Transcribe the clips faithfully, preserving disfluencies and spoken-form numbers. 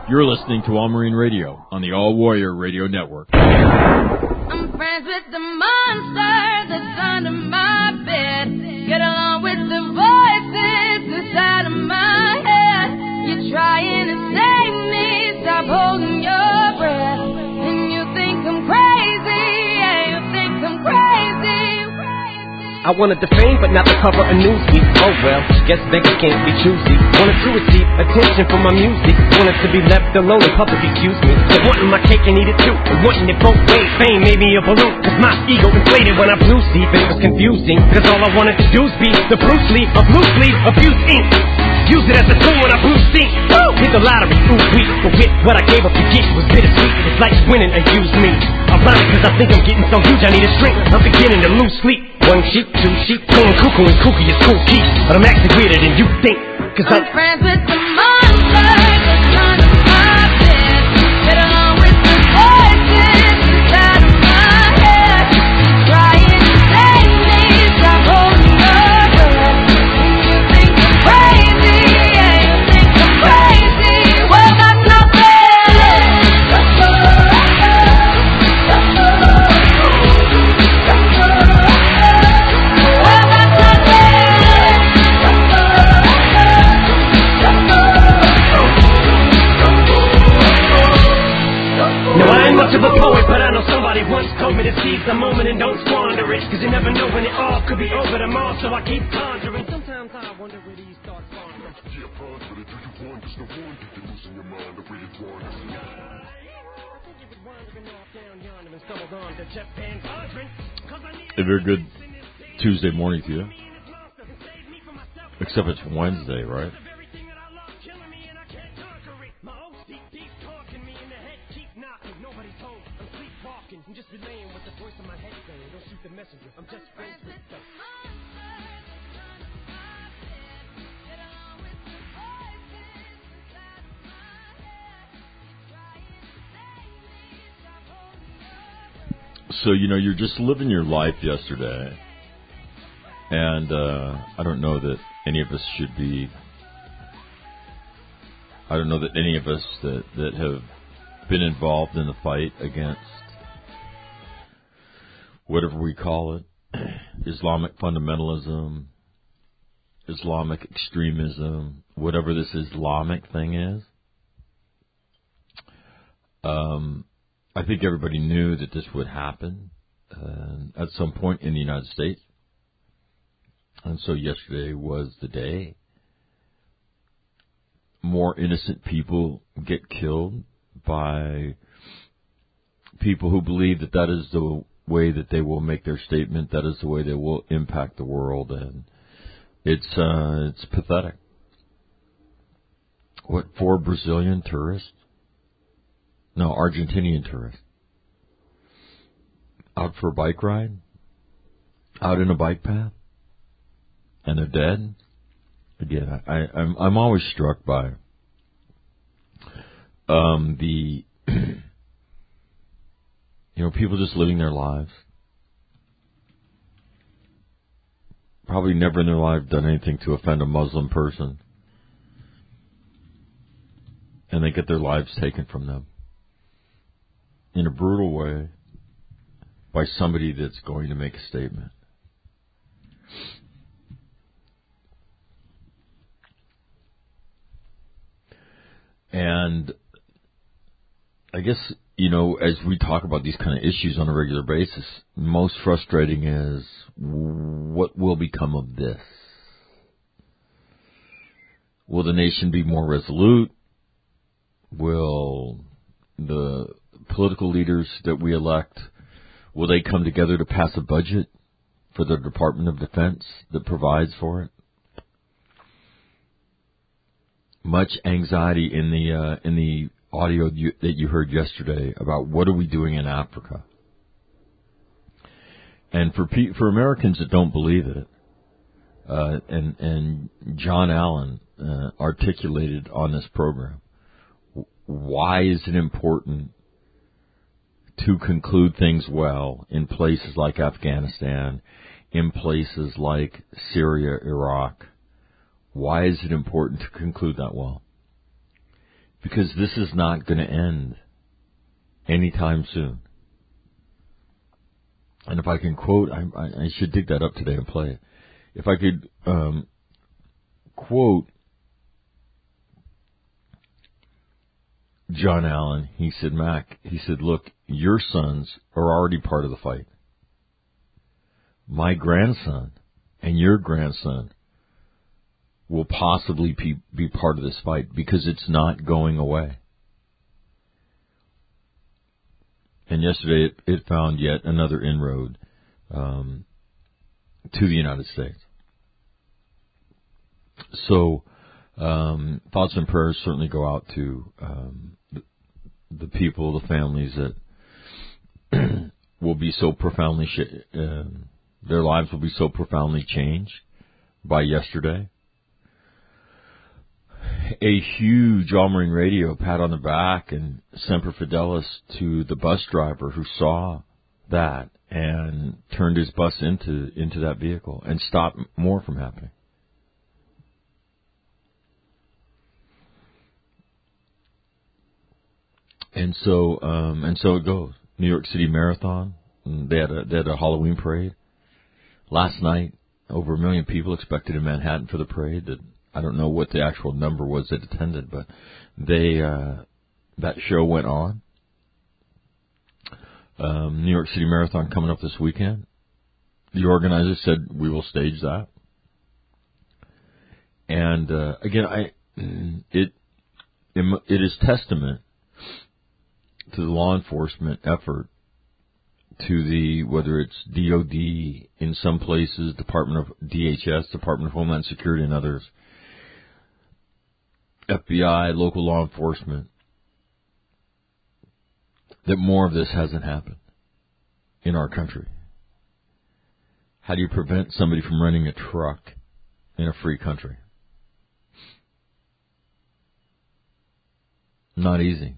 You're listening to All Marine Radio on the All Warrior Radio Network. I'm friends with the monster that's under my bed. Get along with the voices inside of my head. You're trying to save me, stop holding your breath. And you think I'm crazy, yeah, you think I'm crazy. I wanted the fame, but not the cover of Newsweek. Oh well, guess beggars can't be choosy. Wanted to receive attention from my music. Wanted to be left alone in public, excuse me. But wanting my cake and eat it too. And wanting it both ways. Fame made me a balloon. Cause my ego inflated when I blew sleep. It was confusing. Cause all I wanted to do was be the Bruce Lee of loose leaf, abuse ink. Use it as a tool when I blew steam. Woo! Hit the lottery, ooh wee. But with what I gave up to get was bittersweet. It's like winning and use me. Ironic cause I think I'm getting so huge I need a shrink. I'm beginning to lose sleep. One sheep, two sheep, playing cuckoo and kooky is cool key. But I'm acting weirder than you think. Cause I'm, I'm friends with the monster that's under my bed. Get along with the voices inside of my head. Trying to save me, stop holding your breath. You think I'm crazy, yeah, you think I'm crazy. Well, that's not fair. much of a poet, but I know somebody once told me to seize the moment and don't squander it. Cause you never know when it all could be over tomorrow, so I keep pondering. Sometimes I wonder where these thoughts are from. Yeah, ponder it. Do you wonder? No wonder you're losing your mind the way it wanders. A very good Tuesday morning to you. Except it's Wednesday, right? So, you know, you're just living your life yesterday, and uh, I don't know that any of us should be, I don't know that any of us that, that have been involved in the fight against whatever we call it, Islamic fundamentalism, Islamic extremism, whatever this Islamic thing is. Um, I think everybody knew that this would happen uh, at some point in the United States. And so yesterday was the day. More innocent people get killed by people who believe that that is the way that they will make their statement, that is the way they will impact the world, and it's uh, it's pathetic. What, four Brazilian tourists? No, Argentinian tourists. Out for a bike ride? Out in a bike path? And they're dead? Again, I, I'm I'm always struck by um, the you know, people just living their lives. Probably never in their life done anything to offend a Muslim person. And they get their lives taken from them in a brutal way by somebody that's going to make a statement. And I guess, you know, as we talk about these kind of issues on a regular basis, most frustrating is what will become of this? Will the nation be more resolute? Will the political leaders that we elect, will they come together to pass a budget for the Department of Defense that provides for it? Much anxiety in the uh, in the audio you, that you heard yesterday about what are we doing in Africa. And for pe- for Americans that don't believe it, uh, and and John Allen uh, articulated on this program, why is it important to conclude things well in places like Afghanistan, in places like Syria, Iraq? Why is it important to conclude that well? because this is not going to end anytime soon. And if I can quote, I, I, I should dig that up today and play it. If I could um, quote John Allen, he said, Mac, he said, look, your sons are already part of the fight. My grandson and your grandson will possibly be, be part of this fight because it's not going away. And yesterday it, it found yet another inroad um, to the United States. So um, thoughts and prayers certainly go out to um, the, the people, the families that will be so profoundly, sh- uh, their lives will be so profoundly changed by yesterday. A huge All-Marine Radio pat on the back and Semper Fidelis to the bus driver who saw that and turned his bus into into that vehicle and stopped more from happening. And so um, and so it goes. New York City Marathon. They had a they had a Halloween parade last night. Over a million people expected in Manhattan for the parade. That I don't know what the actual number was that attended, but they uh, that show went on. Um, New York City Marathon coming up this weekend. The organizers said we will stage that, and uh, again, I it it is testament to the law enforcement effort, to the, whether it's D O D in some places, Department of D H S, Department of Homeland Security and others, F B I, local law enforcement, that more of this hasn't happened in our country. How do you prevent somebody from running a truck in a free country? Not easy.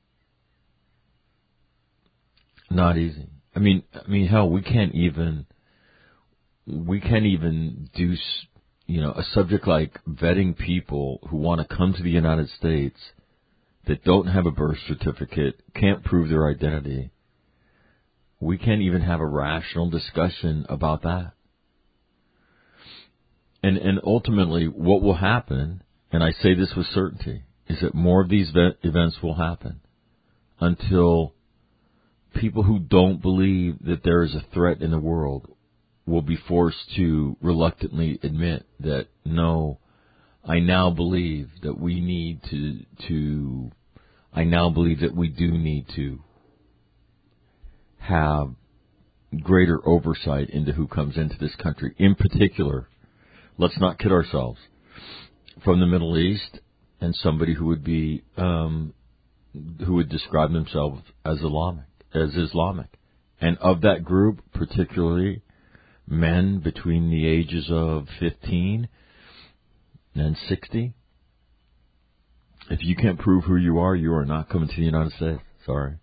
Not easy. I mean, I mean, hell, we can't even, we can't even do, you know, a subject like vetting people who want to come to the United States that don't have a birth certificate, can't prove their identity. We can't even have a rational discussion about that. And and ultimately, what will happen, and I say this with certainty, is that more of these events will happen until people who don't believe that there is a threat in the world will be forced to reluctantly admit that, no, I now believe that we need to, to, I now believe that we do need to have greater oversight into who comes into this country. In particular, let's not kid ourselves, from the Middle East, and somebody who would be, um, who would describe themselves as Islamic. as Islamic. And of that group, particularly men between the ages of fifteen and sixty, if you can't prove who you are, you are not coming to the United States. Sorry.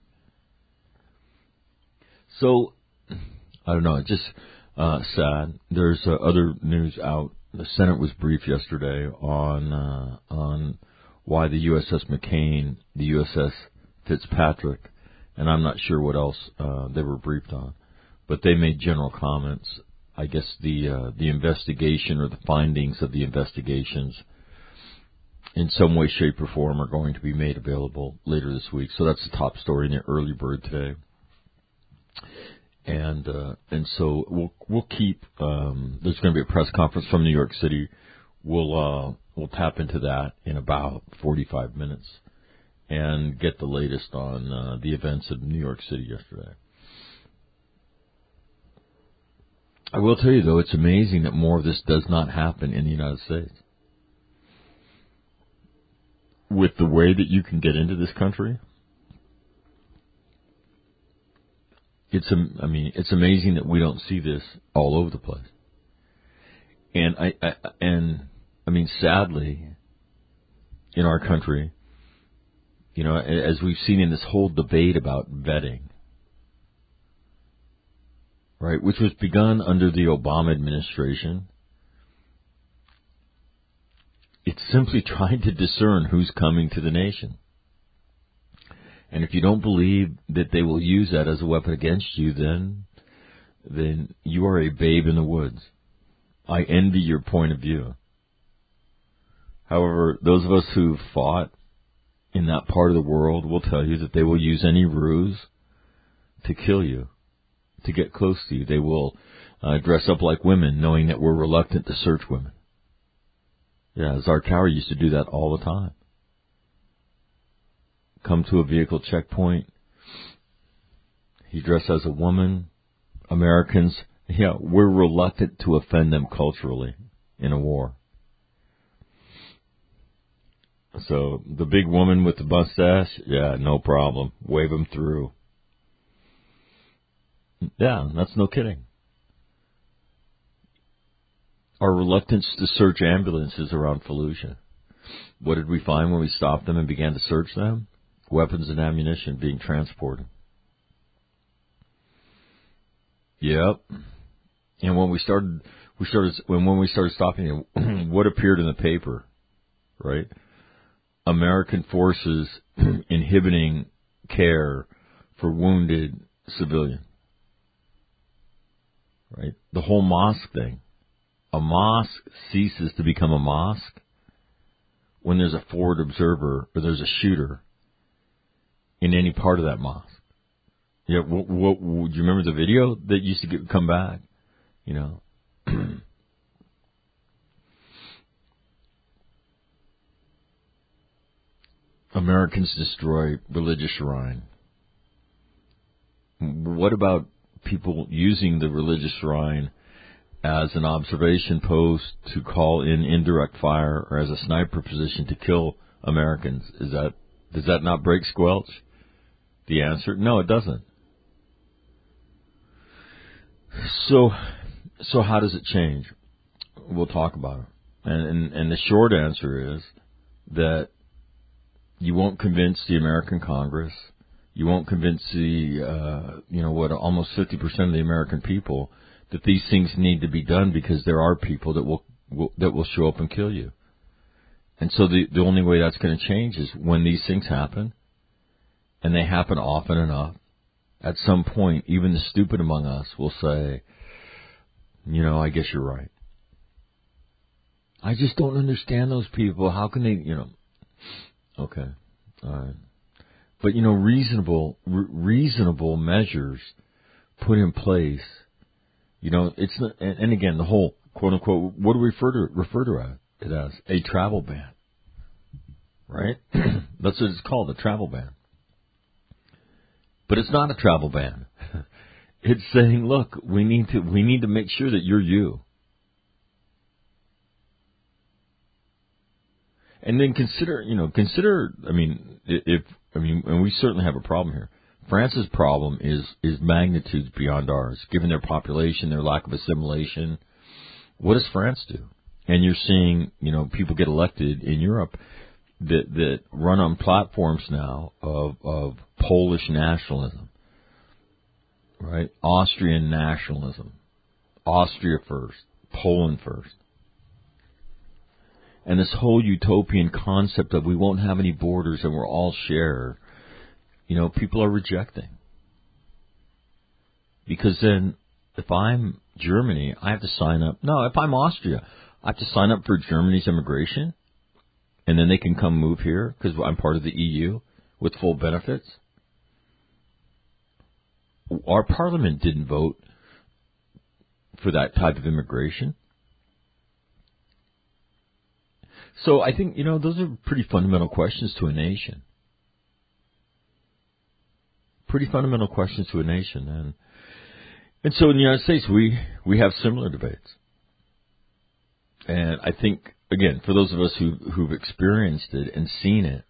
So, I don't know, it's just uh, sad. There's uh, other news out. The Senate was briefed yesterday on uh, on why the U S S McCain, the U S S Fitzpatrick, and I'm not sure what else uh, they were briefed on, but they made general comments. I guess the uh, the investigation or the findings of the investigations in some way, shape, or form are going to be made available later this week. So that's the top story in the early bird today. And uh, and so we'll we'll keep. Um, there's going to be a press conference from New York City. We'll uh, we'll tap into that in about forty-five minutes and get the latest on uh, the events of New York City yesterday. I will tell you, though, it's amazing that more of this does not happen in the United States. With the way that you can get into this country, it's I mean, it's amazing that we don't see this all over the place. And I, I and I mean, sadly, in our country, you know, as we've seen in this whole debate about vetting, right, which was begun under the Obama administration, it's simply trying to discern who's coming to the nation. And if you don't believe that they will use that as a weapon against you, then then you are a babe in the woods. I envy your point of view. However, those of us who've fought in that part of the world will tell you that they will use any ruse to kill you, to get close to you. They will uh, dress up like women, knowing that we're reluctant to search women. Yeah, Zarqawi used to do that all the time. Come to a vehicle checkpoint. He dressed as a woman. Americans, yeah, we're reluctant to offend them culturally in a war. So the big woman with the mustache, yeah, no problem. Wave them through. Yeah, that's no kidding. Our reluctance to search ambulances around Fallujah. What did we find when we stopped them and began to search them? Weapons and ammunition being transported. Yep. And when we started, we started when when we started stopping it, what appeared in the paper, right? American forces inhibiting care for wounded civilian. Right? The whole mosque thing. A mosque ceases to become a mosque when there's a forward observer or there's a shooter in any part of that mosque. Yeah, what, what, what, do you remember the video that used to get, come back? You know. Americans destroy religious shrine. What about people using the religious shrine as an observation post to call in indirect fire or as a sniper position to kill Americans? Is that, does that not break squelch? The answer, no, it doesn't. So, so how does it change? We'll talk about it. And, and, and the short answer is that you won't convince the American Congress. You won't convince the, uh, you know, what, almost fifty percent of the American people that these things need to be done because there are people that will, will that will show up and kill you. And so the the only way that's going to change is when these things happen, and they happen often enough. At some point, even the stupid among us will say, you know, I guess you're right. I just don't understand those people. How can they, you know? Okay, all right. But, you know, reasonable, re- reasonable measures put in place, you know, it's not, and, and again, the whole, quote unquote, what do we refer to, refer to it as? A travel ban. Right? That's what it's called, a travel ban. But it's not a travel ban. It's saying, look, we need to, we need to make sure that you're you. And then consider, you know, consider, I mean, if, I mean, and we certainly have a problem here. France's problem is, is magnitudes beyond ours, given their population, their lack of assimilation. What does France do? And you're seeing, you know, people get elected in Europe that, that run on platforms now of, of Polish nationalism, right? Austrian nationalism. Austria first, Poland first. And this whole utopian concept of we won't have any borders and we're all shared, you know, people are rejecting. Because then, if I'm Germany, I have to sign up. No, if I'm Austria, I have to sign up for Germany's immigration, and then they can come move here because I'm part of the E U with full benefits. Our parliament didn't vote for that type of immigration. So I think, you know, those are pretty fundamental questions to a nation. Pretty fundamental questions to a nation. And and so in the United States, we, we have similar debates. And I think, again, for those of us who, who've experienced it and seen it,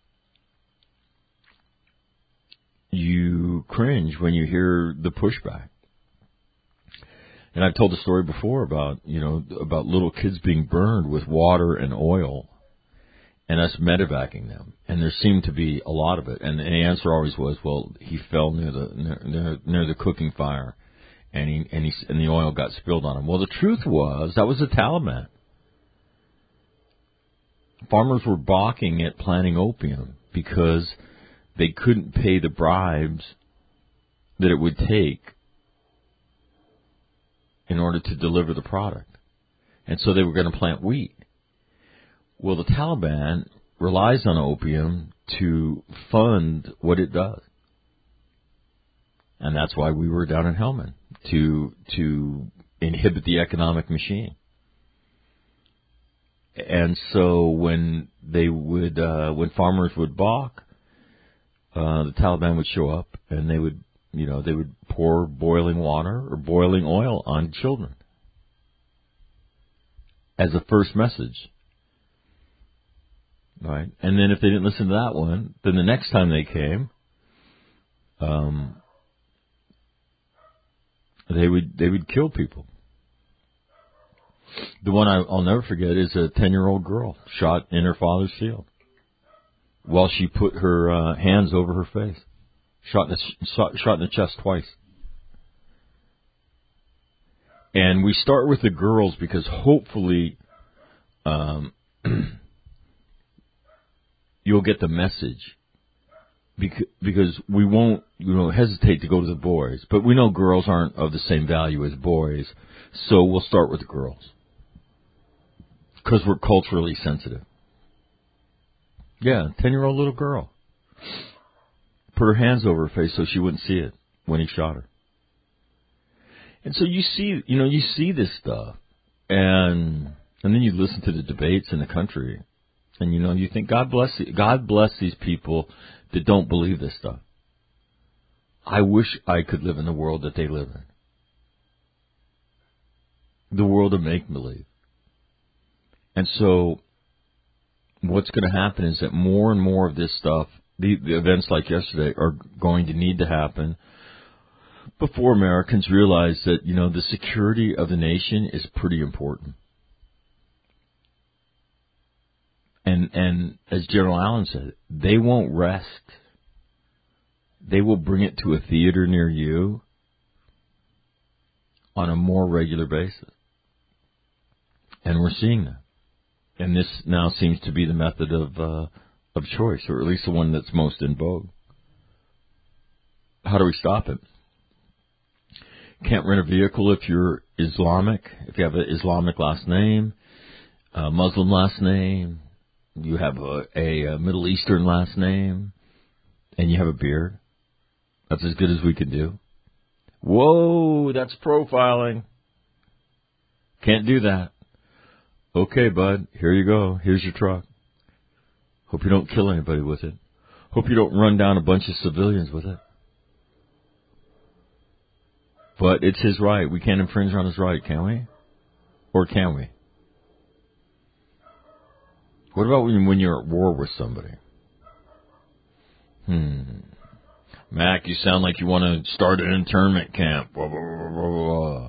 you cringe when you hear the pushback. And I've told the story before about, you know, about little kids being burned with water and oil and us medevacing them. And there seemed to be a lot of it. And the answer always was, well, he fell near the near, near the cooking fire and he, and he and the oil got spilled on him. Well, the truth was that was the Taliban. Farmers were balking at planting opium because they couldn't pay the bribes that it would take in order to deliver the product. And so they were going to plant wheat. Well, the Taliban relies on opium to fund what it does. And that's why we were down in Helmand, to to inhibit the economic machine. And so when they would, uh, when farmers would balk, uh, the Taliban would show up and they would, you know, they would pour boiling water or boiling oil on children as a first message. Right? And then if they didn't listen to that one, then the next time they came, um, they would, they would kill people. The one I, I'll never forget is a ten-year-old girl shot in her father's field while she put her uh, hands over her face. Shot in, the, shot, shot in the chest twice. And we start with the girls because hopefully um, you'll get the message. Because, because we won't, you know, hesitate to go to the boys. But we know girls aren't of the same value as boys. So we'll start with the girls. Because we're culturally sensitive. Yeah, ten-year-old little girl. Put her hands over her face so she wouldn't see it when he shot her. And so you see, you know, you see this stuff. And and then you listen to the debates in the country. And, you know, you think, God bless, God bless these people that don't believe this stuff. I wish I could live in the world that they live in. The world of make-believe. And so what's going to happen is that more and more of this stuff, the, the events like yesterday, are going to need to happen before Americans realize that, you know, the security of the nation is pretty important. And and as General Allen said, they won't rest. They will bring it to a theater near you on a more regular basis. And we're seeing that. And this now seems to be the method of uh, of choice, or at least the one that's most in vogue. How do we stop it? Can't rent a vehicle if you're Islamic, if you have an Islamic last name, a Muslim last name, you have a, a, a Middle Eastern last name, and you have a beard. That's as good as we can do. Whoa, that's profiling. Can't do that. Okay, bud, here you go. Here's your truck. Hope you don't kill anybody with it. Hope you don't run down a bunch of civilians with it. But it's his right. We can't infringe on his right, can we? Or can we? What about when, when you're at war with somebody? Hmm. Mac, you sound like you want to start an internment camp. Blah, blah, blah, blah, blah.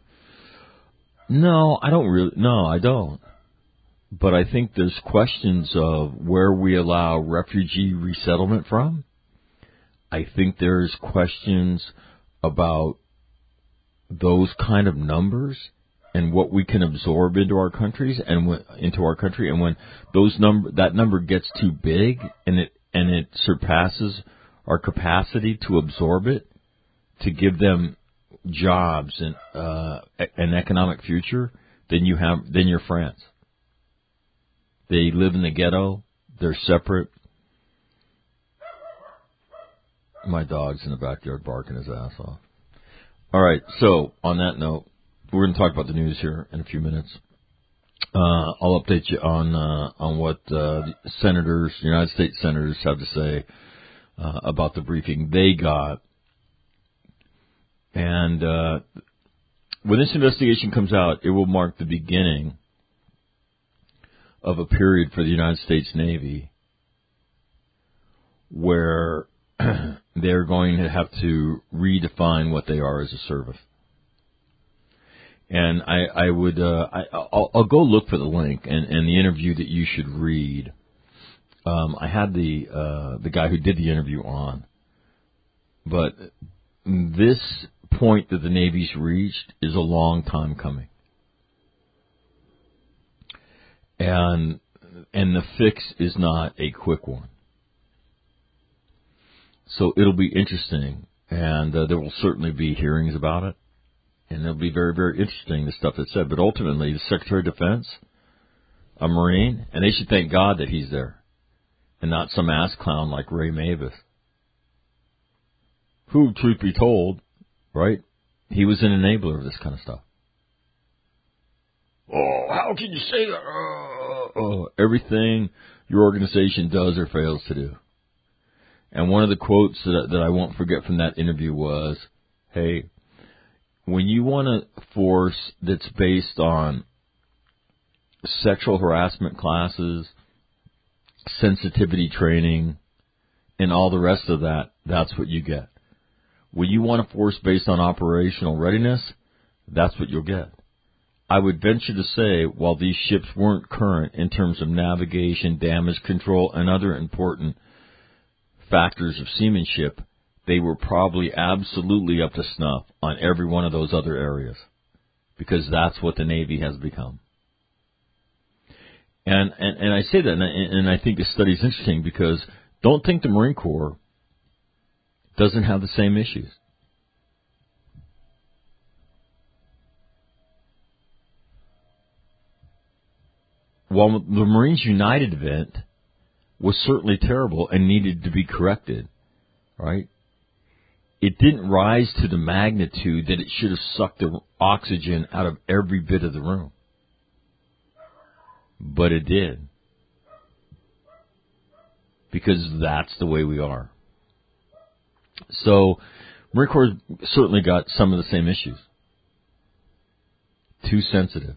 No, I don't really. No, I don't. But I think there's questions of where we allow refugee resettlement from. I think there's questions about those kind of numbers and what we can absorb into our countries and w- into our country. And when those number that number gets too big and it and it surpasses our capacity to absorb it, to give them jobs and uh, an economic future, then you have then you're France. They live in the ghetto. They're separate. My dog's in the backyard barking his ass off. All right. So on that note, we're going to talk about the news here in a few minutes. Uh, I'll update you on uh, on what uh, the senators, United States senators, have to say uh, about the briefing they got. And uh, when this investigation comes out, it will mark the beginning of a period for the United States Navy where they're going to have to redefine what they are as a service. And I, I would, uh, I, I'll, I'll go look for the link and, and the interview that you should read. Um, I had the uh, the guy who did the interview on, but this point that the Navy's reached is a long time coming, and and the fix is not a quick one. So it'll be interesting, and uh, there will certainly be hearings about it, and it'll be very, very interesting, the stuff that's said. But ultimately, the Secretary of Defense, a Marine, and they should thank God that he's there, and not some ass clown like Ray Mavis, who, truth be told, right, he was an enabler of this kind of stuff. Oh, how can you say that? Oh, oh, everything your organization does or fails to do. And one of the quotes that, that I won't forget from that interview was, hey, when you want a force that's based on sexual harassment classes, sensitivity training, and all the rest of that, that's what you get. When you want a force based on operational readiness, that's what you'll get. I would venture to say, while these ships weren't current in terms of navigation, damage control, and other important factors of seamanship, they were probably absolutely up to snuff on every one of those other areas, because that's what the Navy has become. And and, and I say that, and I, and I think this study is interesting, because don't think the Marine Corps doesn't have the same issues. While the Marines United event was certainly terrible and needed to be corrected, right? It didn't rise to the magnitude that it should have sucked the oxygen out of every bit of the room. But it did. Because that's the way we are. So, Marine Corps certainly got some of the same issues. Too sensitive.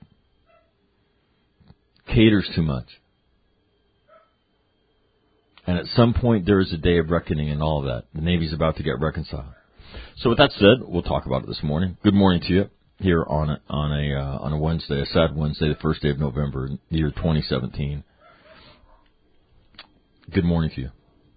Caters too much. And at some point, there is a day of reckoning in all of that. The Navy's about to get reconciled. So with that said, we'll talk about it this morning. Good morning to you here on a, on a, uh, on a Wednesday, a sad Wednesday, the first day of November, year twenty seventeen. Good morning to you.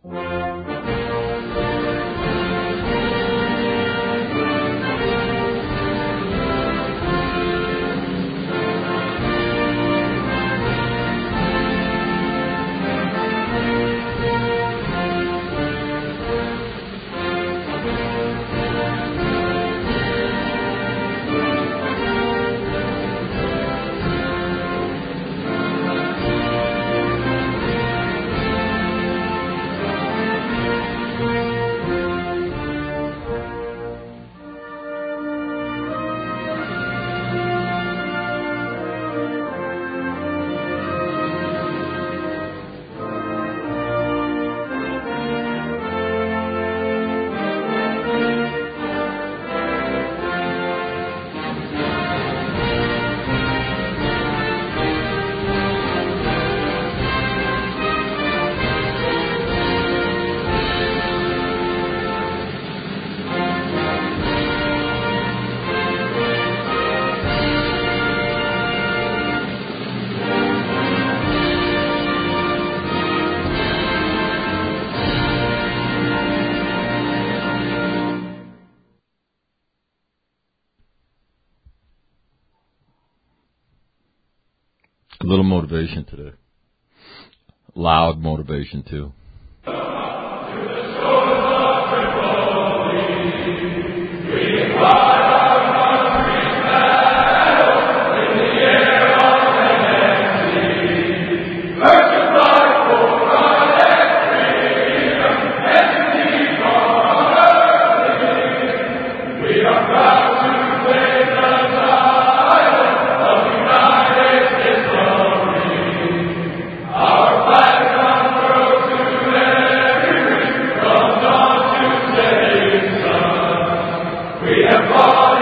A little motivation today. Loud motivation, too. We have fought.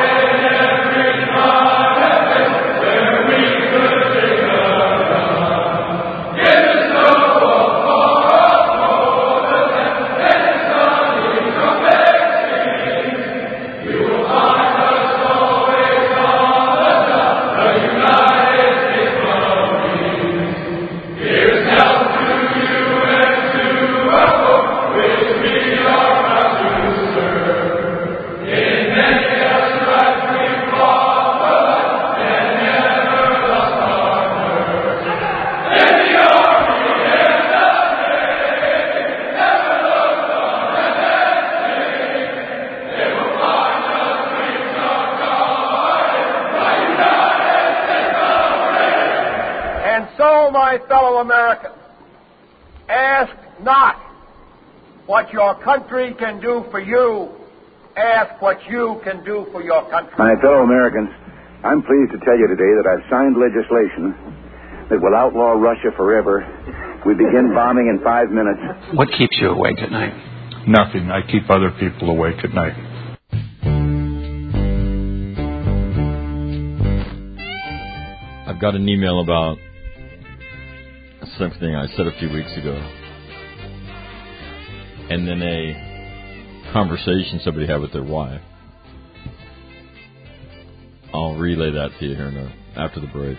my fellow Americans, ask not what your country can do for you. Ask what you can do for your country. My fellow Americans, I'm pleased to tell you today that I've signed legislation that will outlaw Russia forever. We begin bombing in five minutes. What keeps you awake at night? Nothing. I keep other people awake at night. I've got an email about something I said a few weeks ago, and then a conversation somebody had with their wife. I'll relay that to you here in a, after the break.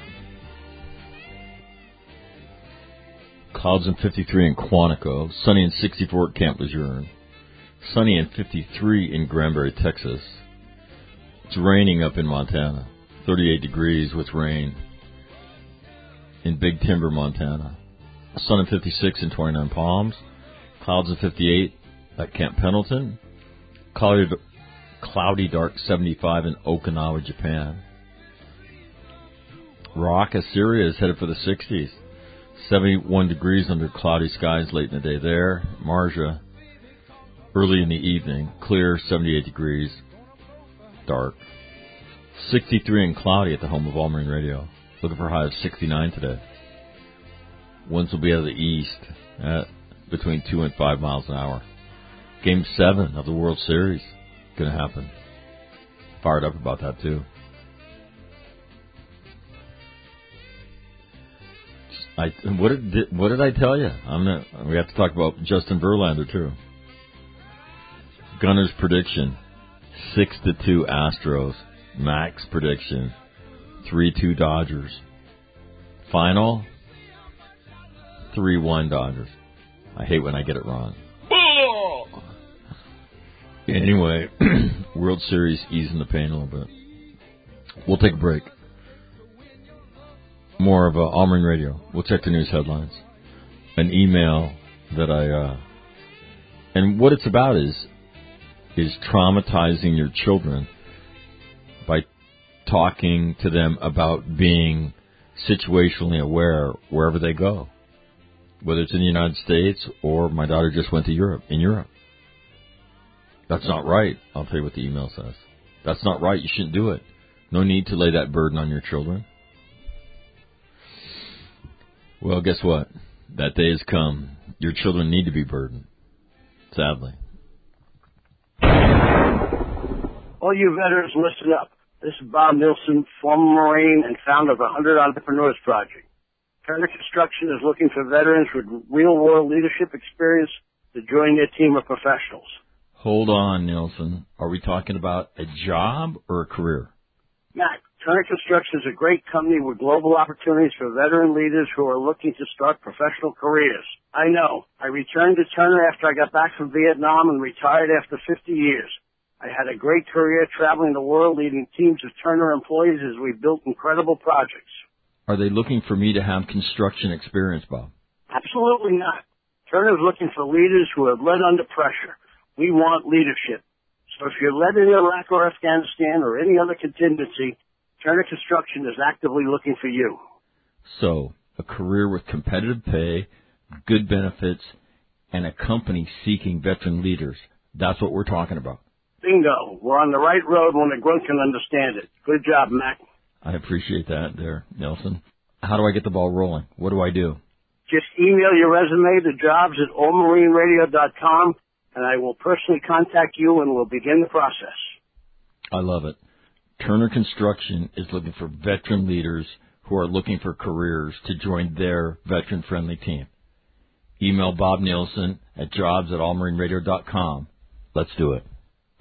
Clouds in fifty-three in Quantico, sunny in sixty-four at Camp Lejeune, sunny in fifty-three in Granbury, Texas. It's raining up in Montana, thirty-eight degrees with rain in Big Timber, Montana. Sun in fifty-six in twenty-nine Palms, clouds in fifty-eight at Camp Pendleton, cloudy, cloudy dark seventy-five in Okinawa, Japan. Rock, Assyria is headed for the sixties. seventy-one degrees under cloudy skies late in the day there. Marja, early in the evening, clear, seventy-eight degrees, dark. sixty-three and cloudy at the home of All Marine Radio. Looking for a high of sixty-nine today. Winds will be out of the east at between two and five miles an hour. Game seven of the World Series going to happen. Fired up about that too. I what did what did I tell you? I'm not, we have to talk about Justin Verlander too. Gunner's prediction: six to two Astros. Max prediction: three two Dodgers. Final: three one Dodgers. I hate when I get it wrong. Anyway, World Series easing the pain a little bit. We'll take a break. More of uh, All Marine Radio. We'll check the news headlines. An email that I, uh, and what it's about is, is traumatizing your children by talking to them about being situationally aware wherever they go. Whether it's in the United States or my daughter just went to Europe, in Europe. That's not right. I'll tell you what the email says. That's not right. You shouldn't do it. No need to lay that burden on your children. Well, guess what? That day has come. Your children need to be burdened. Sadly. All you veterans, listen up. This is Bob Nilsson, former Marine and founder of the one hundred Entrepreneurs Project. Turner Construction is looking for veterans with real-world leadership experience to join their team of professionals. Hold on, Nilsson. Are we talking about a job or a career? Mac, Turner Construction is a great company with global opportunities for veteran leaders who are looking to start professional careers. I know. I returned to Turner after I got back from Vietnam and retired after fifty years. I had a great career traveling the world leading teams of Turner employees as we built incredible projects. Are they looking for me to have construction experience, Bob? Absolutely not. Turner is looking for leaders who have led under pressure. We want leadership. So if you're led in Iraq or Afghanistan or any other contingency, Turner Construction is actively looking for you. So, a career with competitive pay, good benefits, and a company seeking veteran leaders. That's what we're talking about. Bingo. We're on the right road when the grunt can understand it. Good job, Mac. I appreciate that there, Nelson. How do I get the ball rolling? What do I do? Just email your resume to jobs at all marine radio dot com, and I will personally contact you and we'll begin the process. I love it. Turner Construction is looking for veteran leaders who are looking for careers to join their veteran-friendly team. Email Bob Nielsen at jobs at all marine radio dot com. Let's do it.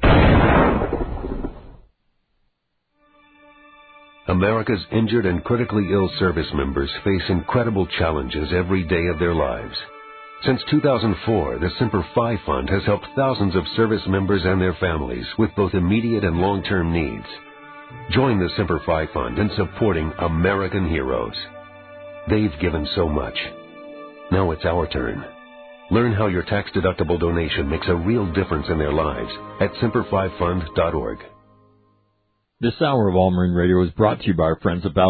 America's injured and critically ill service members face incredible challenges every day of their lives. Since two thousand four, the Semper Fi Fund has helped thousands of service members and their families with both immediate and long-term needs. Join the Semper Fi Fund in supporting American heroes. They've given so much. Now it's our turn. Learn how your tax-deductible donation makes a real difference in their lives at semper fi fund dot org. This hour of All Marine Radio is brought to you by our friends at Battle Mug.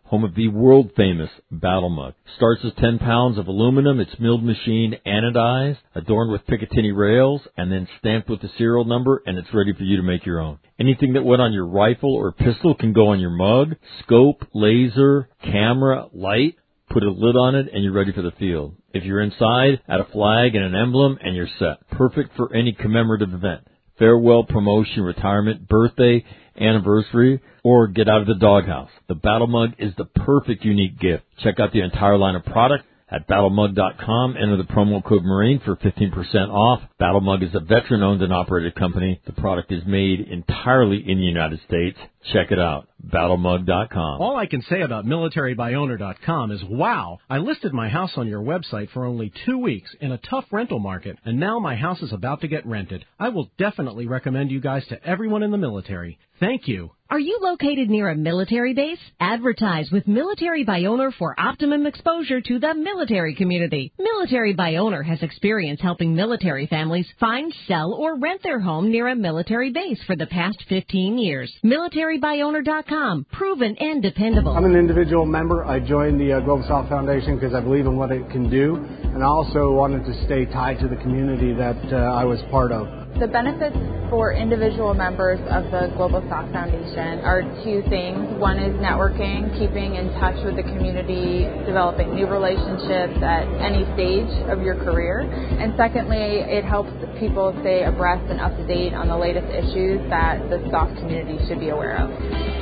home of the world-famous Battle Mug. Starts as ten pounds of aluminum. It's milled machined, anodized, adorned with Picatinny rails, and then stamped with the serial number, and it's ready for you to make your own. Anything that went on your rifle or pistol can go on your mug. Scope, laser, camera, light. Put a lid on it, and you're ready for the field. If you're inside, add a flag and an emblem, and you're set. Perfect for any commemorative event. Farewell, promotion, retirement, birthday, anniversary, or get out of the doghouse. The Battle Mug is the perfect unique gift. Check out the entire line of product at battle mug dot com. Enter the promo code Marine for fifteen percent off. Battle Mug is a veteran-owned and operated company. The product is made entirely in the United States. Check it out, battle mug dot com. All I can say about military by owner dot com is, wow, I listed my house on your website for only two weeks in a tough rental market, and now my house is about to get rented. I will definitely recommend you guys to everyone in the military. Thank you. Are you located near a military base? Advertise with Military by Owner for optimum exposure to the military community. Military by Owner has experience helping military families find, sell, or rent their home near a military base for the past fifteen years. military by owner dot com. Proven and dependable. I'm an individual member. I joined the uh, Global South Foundation because I believe in what it can do, and I also wanted to stay tied to the community that uh, I was part of. The benefits for individual members of the Global South Foundation are two things. One is networking, keeping in touch with the community, developing new relationships at any stage of your career. And secondly, it helps people stay abreast and up to date on the latest issues that the S O F community should be aware of.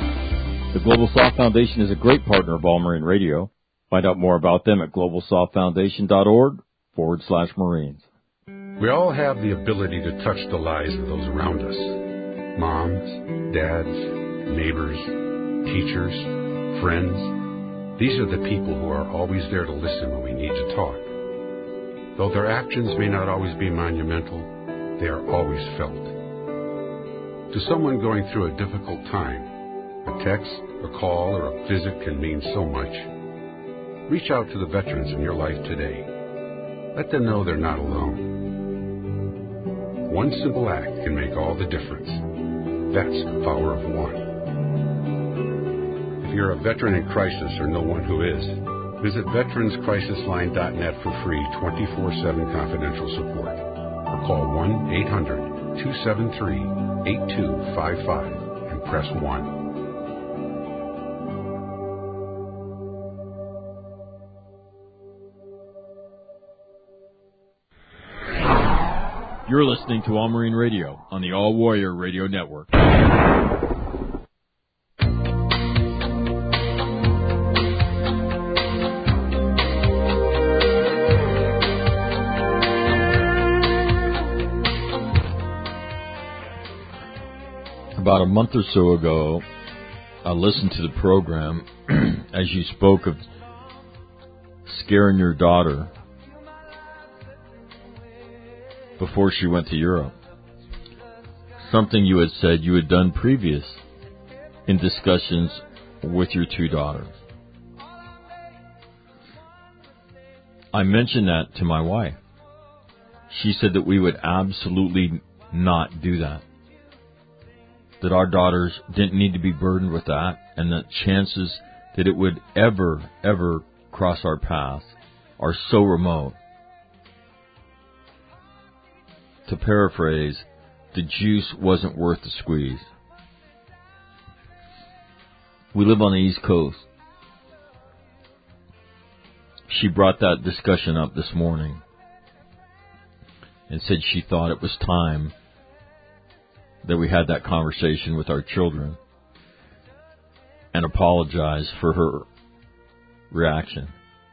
The Global South Foundation is a great partner of All Marine Radio. Find out more about them at global south foundation dot org forward slash Marines. We all have the ability to touch the lives of those around us. Moms, dads, neighbors, teachers, friends. These are the people who are always there to listen when we need to talk. Though their actions may not always be monumental, they are always felt. To someone going through a difficult time, a text, a call, or a visit can mean so much. Reach out to the veterans in your life today. Let them know they're not alone. One simple act can make all the difference. That's the power of one. If you're a veteran in crisis or know one who is, visit veterans crisis line dot net for free twenty-four seven confidential support. Or call one eight hundred two seven three eight two five five and press one. You're listening to All Marine Radio on the All Warrior Radio Network. About a month or so ago, I listened to the program as you spoke of scaring your daughter before she went to Europe. Something you had said you had done previous in discussions with your two daughters. I mentioned that to my wife. She said that we would absolutely not do that. That our daughters didn't need to be burdened with that, and that chances that it would ever, ever cross our path are so remote. To paraphrase, the juice wasn't worth the squeeze. We live on the East Coast. She brought that discussion up this morning and said she thought it was time that we had that conversation with our children and apologized for her reaction.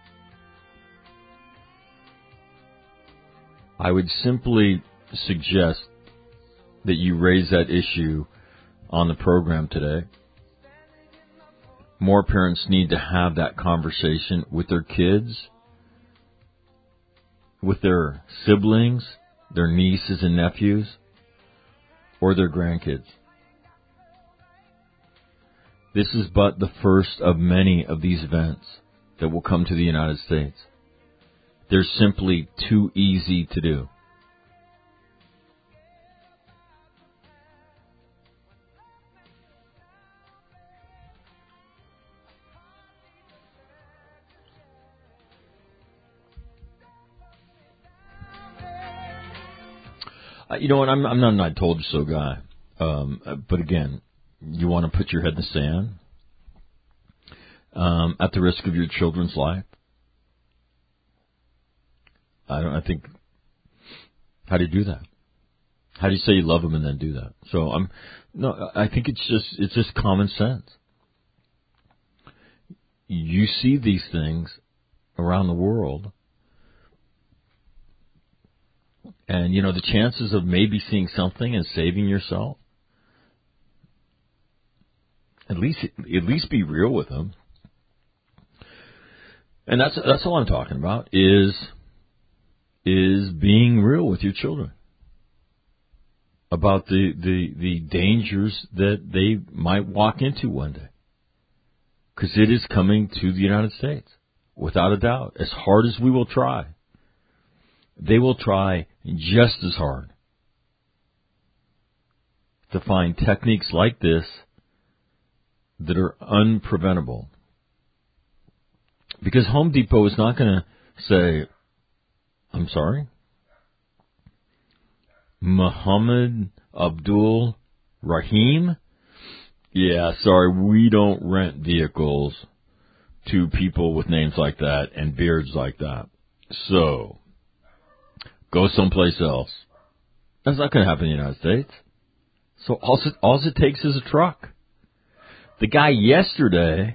I would simply suggest that you raise that issue on the program today. More parents need to have that conversation with their kids, with their siblings, their nieces and nephews, or their grandkids. This is but the first of many of these events that will come to the United States. They're simply too easy to do. Uh, you know what? I'm, I'm not an I told you so guy. Um, uh, but again, you want to put your head in the sand um, at the risk of your children's life. I don't. I think. How do you do that? How do you say you love them and then do that? So I'm. No, I think it's just it's just common sense. You see these things around the world, and you know the chances of maybe seeing something and saving yourself. At least, at least be real with them, and that's that's all I'm talking about is is being real with your children about the the, the dangers that they might walk into one day, because it is coming to the United States without a doubt. As hard as we will try, they will try just as hard to find techniques like this that are unpreventable. Because Home Depot is not going to say, I'm sorry, Muhammad Abdul Rahim? Yeah, sorry, we don't rent vehicles to people with names like that and beards like that. So, go someplace else. That's not going to happen in the United States. So all it, all it takes is a truck. The guy yesterday,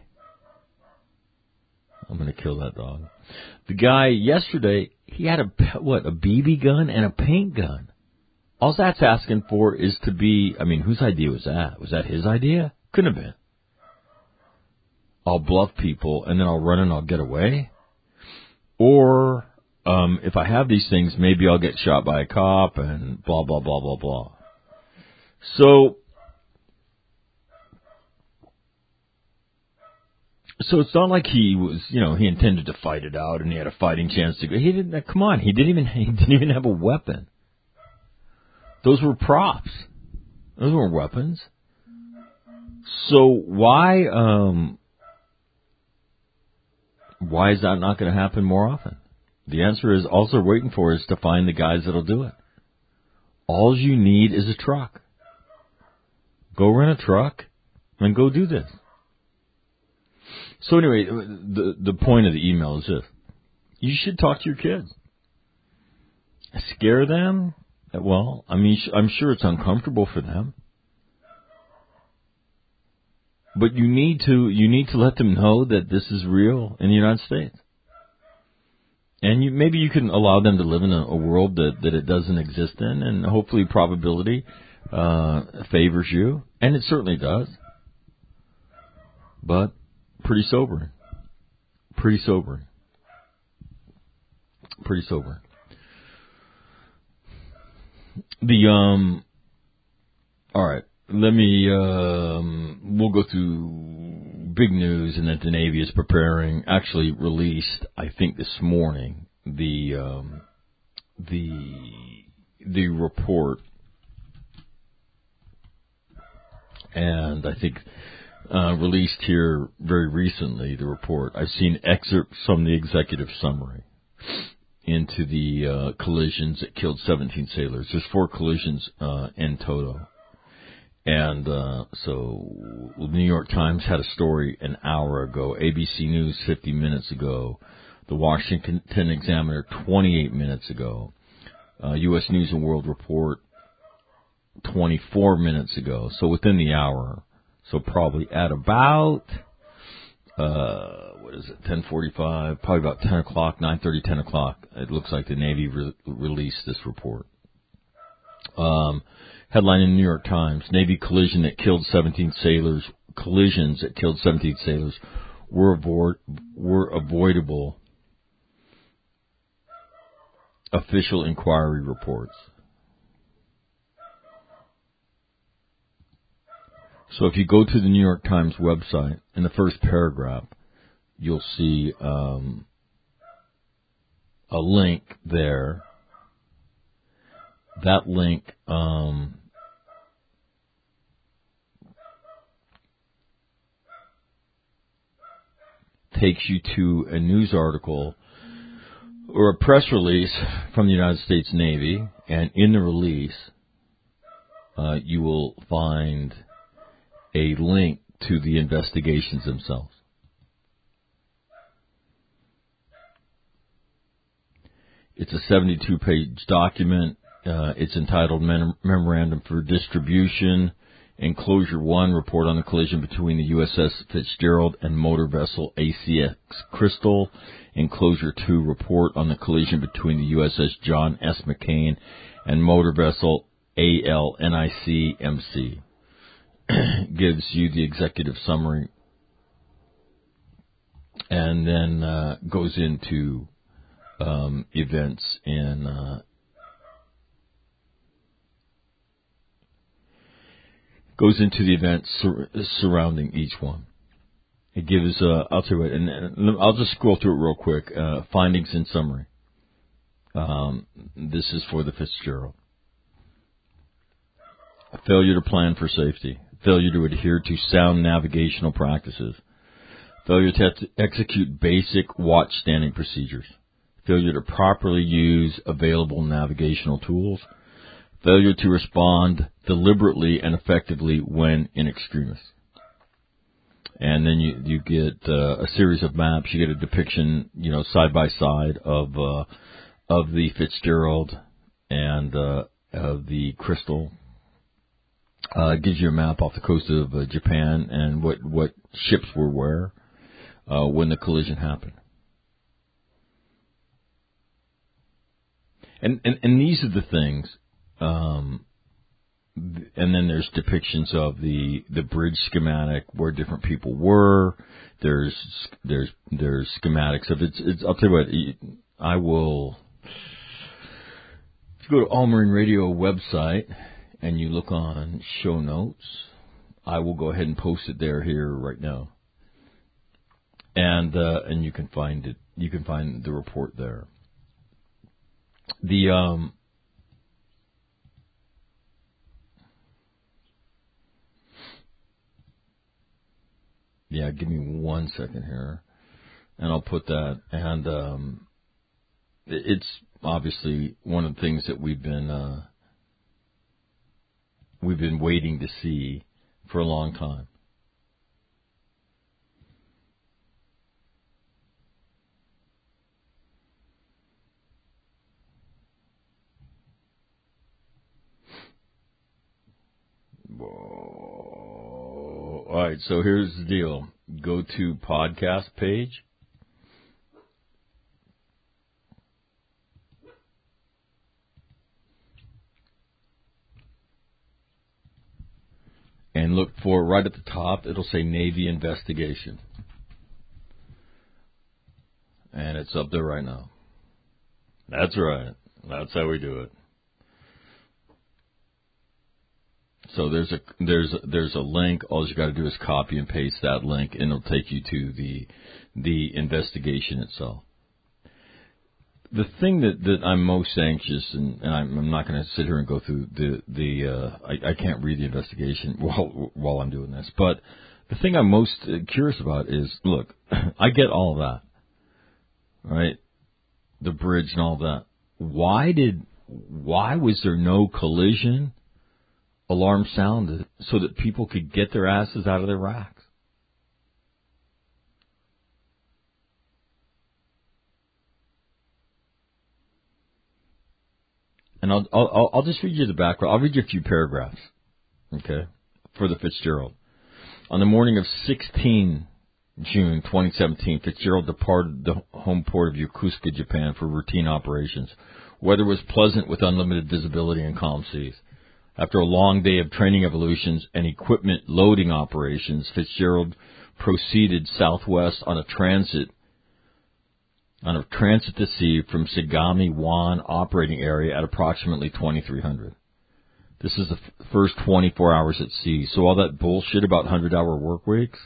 I'm going to kill that dog. The guy yesterday, he had a, what, a B B gun and a paint gun. All that's asking for is to be, I mean, whose idea was that? Was that his idea? Couldn't have been. I'll bluff people and then I'll run and I'll get away. Or, um, if I have these things, maybe I'll get shot by a cop and blah, blah, blah, blah, blah. So, So it's not like he was, you know, he intended to fight it out and he had a fighting chance to go. He didn't. Come on, he didn't even. He didn't even have a weapon. Those were props. Those weren't weapons. So why, um, why is that not going to happen more often? The answer is all they're waiting for is to find the guys that'll do it. All you need is a truck. Go rent a truck and go do this. So anyway, the the point of the email is this. You should talk to your kids. Scare them? Well, I mean, I'm sure it's uncomfortable for them. But you need to you need to let them know that this is real in the United States. And you, maybe you can allow them to live in a, a world that, that it doesn't exist in, and hopefully probability uh, favors you. And it certainly does. But pretty sobering. Pretty sobering. Pretty sobering. The, um, alright, let me, um, we'll go through big news and that the Navy is preparing, actually released, I think this morning, the, um, the, the report. And I think, Uh, released here very recently, the report. I've seen excerpts from the executive summary into the uh, collisions that killed seventeen sailors. There's four collisions uh, in total. And uh, so the New York Times had a story an hour ago, A B C News fifty minutes ago, the Washington Examiner twenty-eight minutes ago, uh, U S News and World Report twenty-four minutes ago. So within the hour. So probably at about, uh, what is it, ten forty-five, probably about ten o'clock, nine thirty, ten o'clock, it looks like the Navy re- released this report. Um, headline in the New York Times, Navy collision that killed seventeen sailors, collisions that killed seventeen sailors were, avo- were avoidable. Official inquiry reports. So if you go to the New York Times website, in the first paragraph, you'll see um, a link there. That link um, takes you to a news article or a press release from the United States Navy, and in the release, uh, you will find a link to the investigations themselves. It's a seventy-two page document. Uh, it's entitled Mem- Memorandum for Distribution. Enclosure one, report on the collision between the U S S Fitzgerald and motor vessel A C X Crystal. Enclosure two, report on the collision between the U S S John S. McCain and motor vessel A L N I C M C. Gives you the executive summary and then uh, goes into um, events in uh, goes into the events sur- surrounding each one. It gives, uh, I'll tell you what, and, and I'll just scroll through it real quick. Uh, findings in summary. Um, this is for the Fitzgerald. Failure to plan for safety. Failure to adhere to sound navigational practices. Failure to ex- execute basic watch standing procedures. Failure to properly use available navigational tools. Failure to respond deliberately and effectively when in extremis. And then you you get uh, a series of maps. You get a depiction, you know, side by side of uh, of the Fitzgerald and uh, of the Crystal. Uh, it gives you a map off the coast of uh, Japan and what what ships were where uh, when the collision happened. And and and these are the things. Um, and then there's depictions of the, the bridge schematic where different people were. There's there's there's schematics of it's. it's I'll tell you what. I will. If you go to All Marine Radio website and you look on show notes, I will go ahead and post it there here right now. And uh, and you can find it. You can find the report there. The um. Yeah, give me one second here, and I'll put that. And um, it's obviously one of the things that we've been uh, we've been waiting to see for a long time. Whoa. All right, so here's the deal. Go to podcast page. And look for, right at the top, it'll say Navy investigation. And it's up there right now. That's right. That's how we do it. So there's a there's a, there's a link. All you got to do is copy and paste that link, and it'll take you to the the investigation itself. The thing that, that I'm most anxious, and, and I'm, I'm not going to sit here and go through the the uh, I, I can't read the investigation while while I'm doing this, but the thing I'm most curious about is, look, I get all that, right? The bridge and all that. Why did why was there no collision alarm sounded so that people could get their asses out of their racks? And I'll, I'll, I'll just read you the background. I'll read you a few paragraphs, okay, for the Fitzgerald. On the morning of the sixteenth of June, twenty seventeen, Fitzgerald departed the home port of Yokosuka, Japan for routine operations. Weather was pleasant with unlimited visibility and calm seas. After a long day of training evolutions and equipment loading operations, Fitzgerald proceeded southwest on a transit on a transit to sea from Sagami Wan operating area at approximately twenty-three hundred. This is the f- first twenty-four hours at sea. So all that bullshit about hundred-hour work weeks.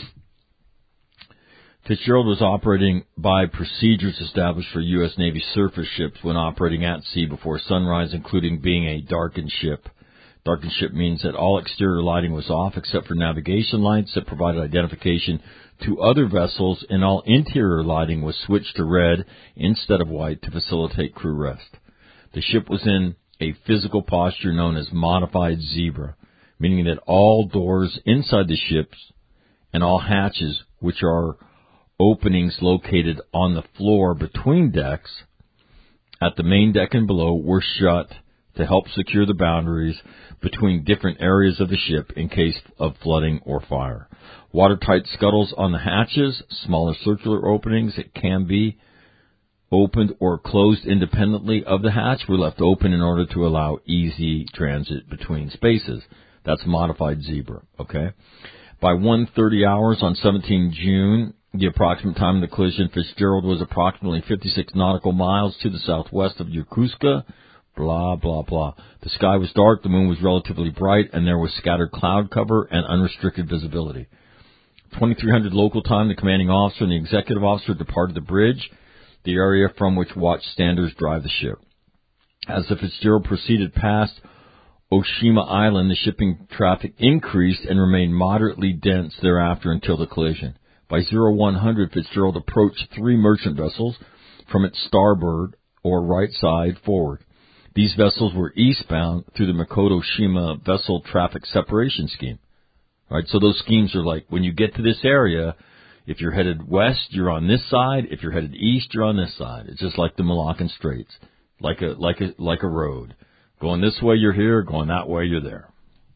Fitzgerald was operating by procedures established for U S Navy surface ships when operating at sea before sunrise, including being a darkened ship, Darkened ship means that all exterior lighting was off except for navigation lights that provided identification to other vessels, and all interior lighting was switched to red instead of white to facilitate crew rest. The ship was in a physical posture known as modified zebra, meaning that all doors inside the ships and all hatches, which are openings located on the floor between decks, at the main deck and below, were shut to help secure the boundaries between different areas of the ship in case of flooding or fire. Watertight scuttles on the hatches, smaller circular openings that can be opened or closed independently of the hatch, were left open in order to allow easy transit between spaces. That's modified zebra, okay? By one thirty hours on the seventeenth of June, the approximate time of the collision, Fitzgerald was approximately fifty-six nautical miles to the southwest of Yokosuka. Blah, blah, blah. The sky was dark, the moon was relatively bright, and there was scattered cloud cover and unrestricted visibility. twenty-three hundred local time, the commanding officer and the executive officer departed the bridge, the area from which watchstanders drive the ship. As the Fitzgerald proceeded past Oshima Island, the shipping traffic increased and remained moderately dense thereafter until the collision. By one hundred, Fitzgerald approached three merchant vessels from its starboard or right side forward. These vessels were eastbound through the Makoto Shima vessel traffic separation scheme. All right, so those schemes are like, when you get to this area, if you're headed west, you're on this side. If you're headed east, you're on this side. It's just like the Malaccan Straits, like a like a like a road. Going this way, you're here. Going that way, you're there.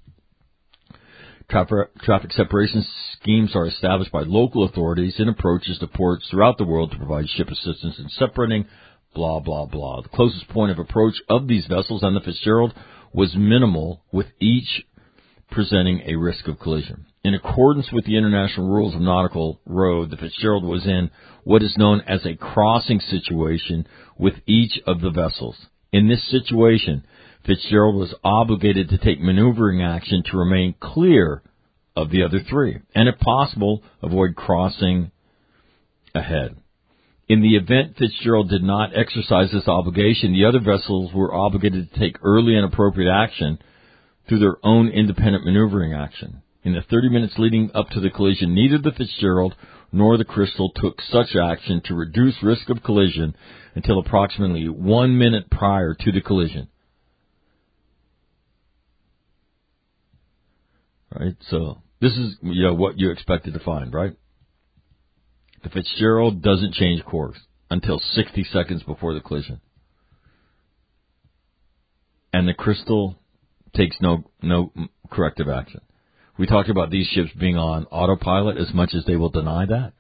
Traffic, traffic separation schemes are established by local authorities in approaches to ports throughout the world to provide ship assistance in separating. Blah blah blah. The closest point of approach of these vessels and the Fitzgerald was minimal, with each presenting a risk of collision. In accordance with the international rules of nautical road, the Fitzgerald was in what is known as a crossing situation with each of the vessels. In this situation, Fitzgerald was obligated to take maneuvering action to remain clear of the other three, and if possible, avoid crossing ahead. In the event Fitzgerald did not exercise this obligation, the other vessels were obligated to take early and appropriate action through their own independent maneuvering action. In the thirty minutes leading up to the collision, neither the Fitzgerald nor the Crystal took such action to reduce risk of collision until approximately one minute prior to the collision. Right, so this is, you know, what you expected to find, right? The Fitzgerald doesn't change course until sixty seconds before the collision. And the Crystal takes no no corrective action. We talked about these ships being on autopilot as much as they will deny that.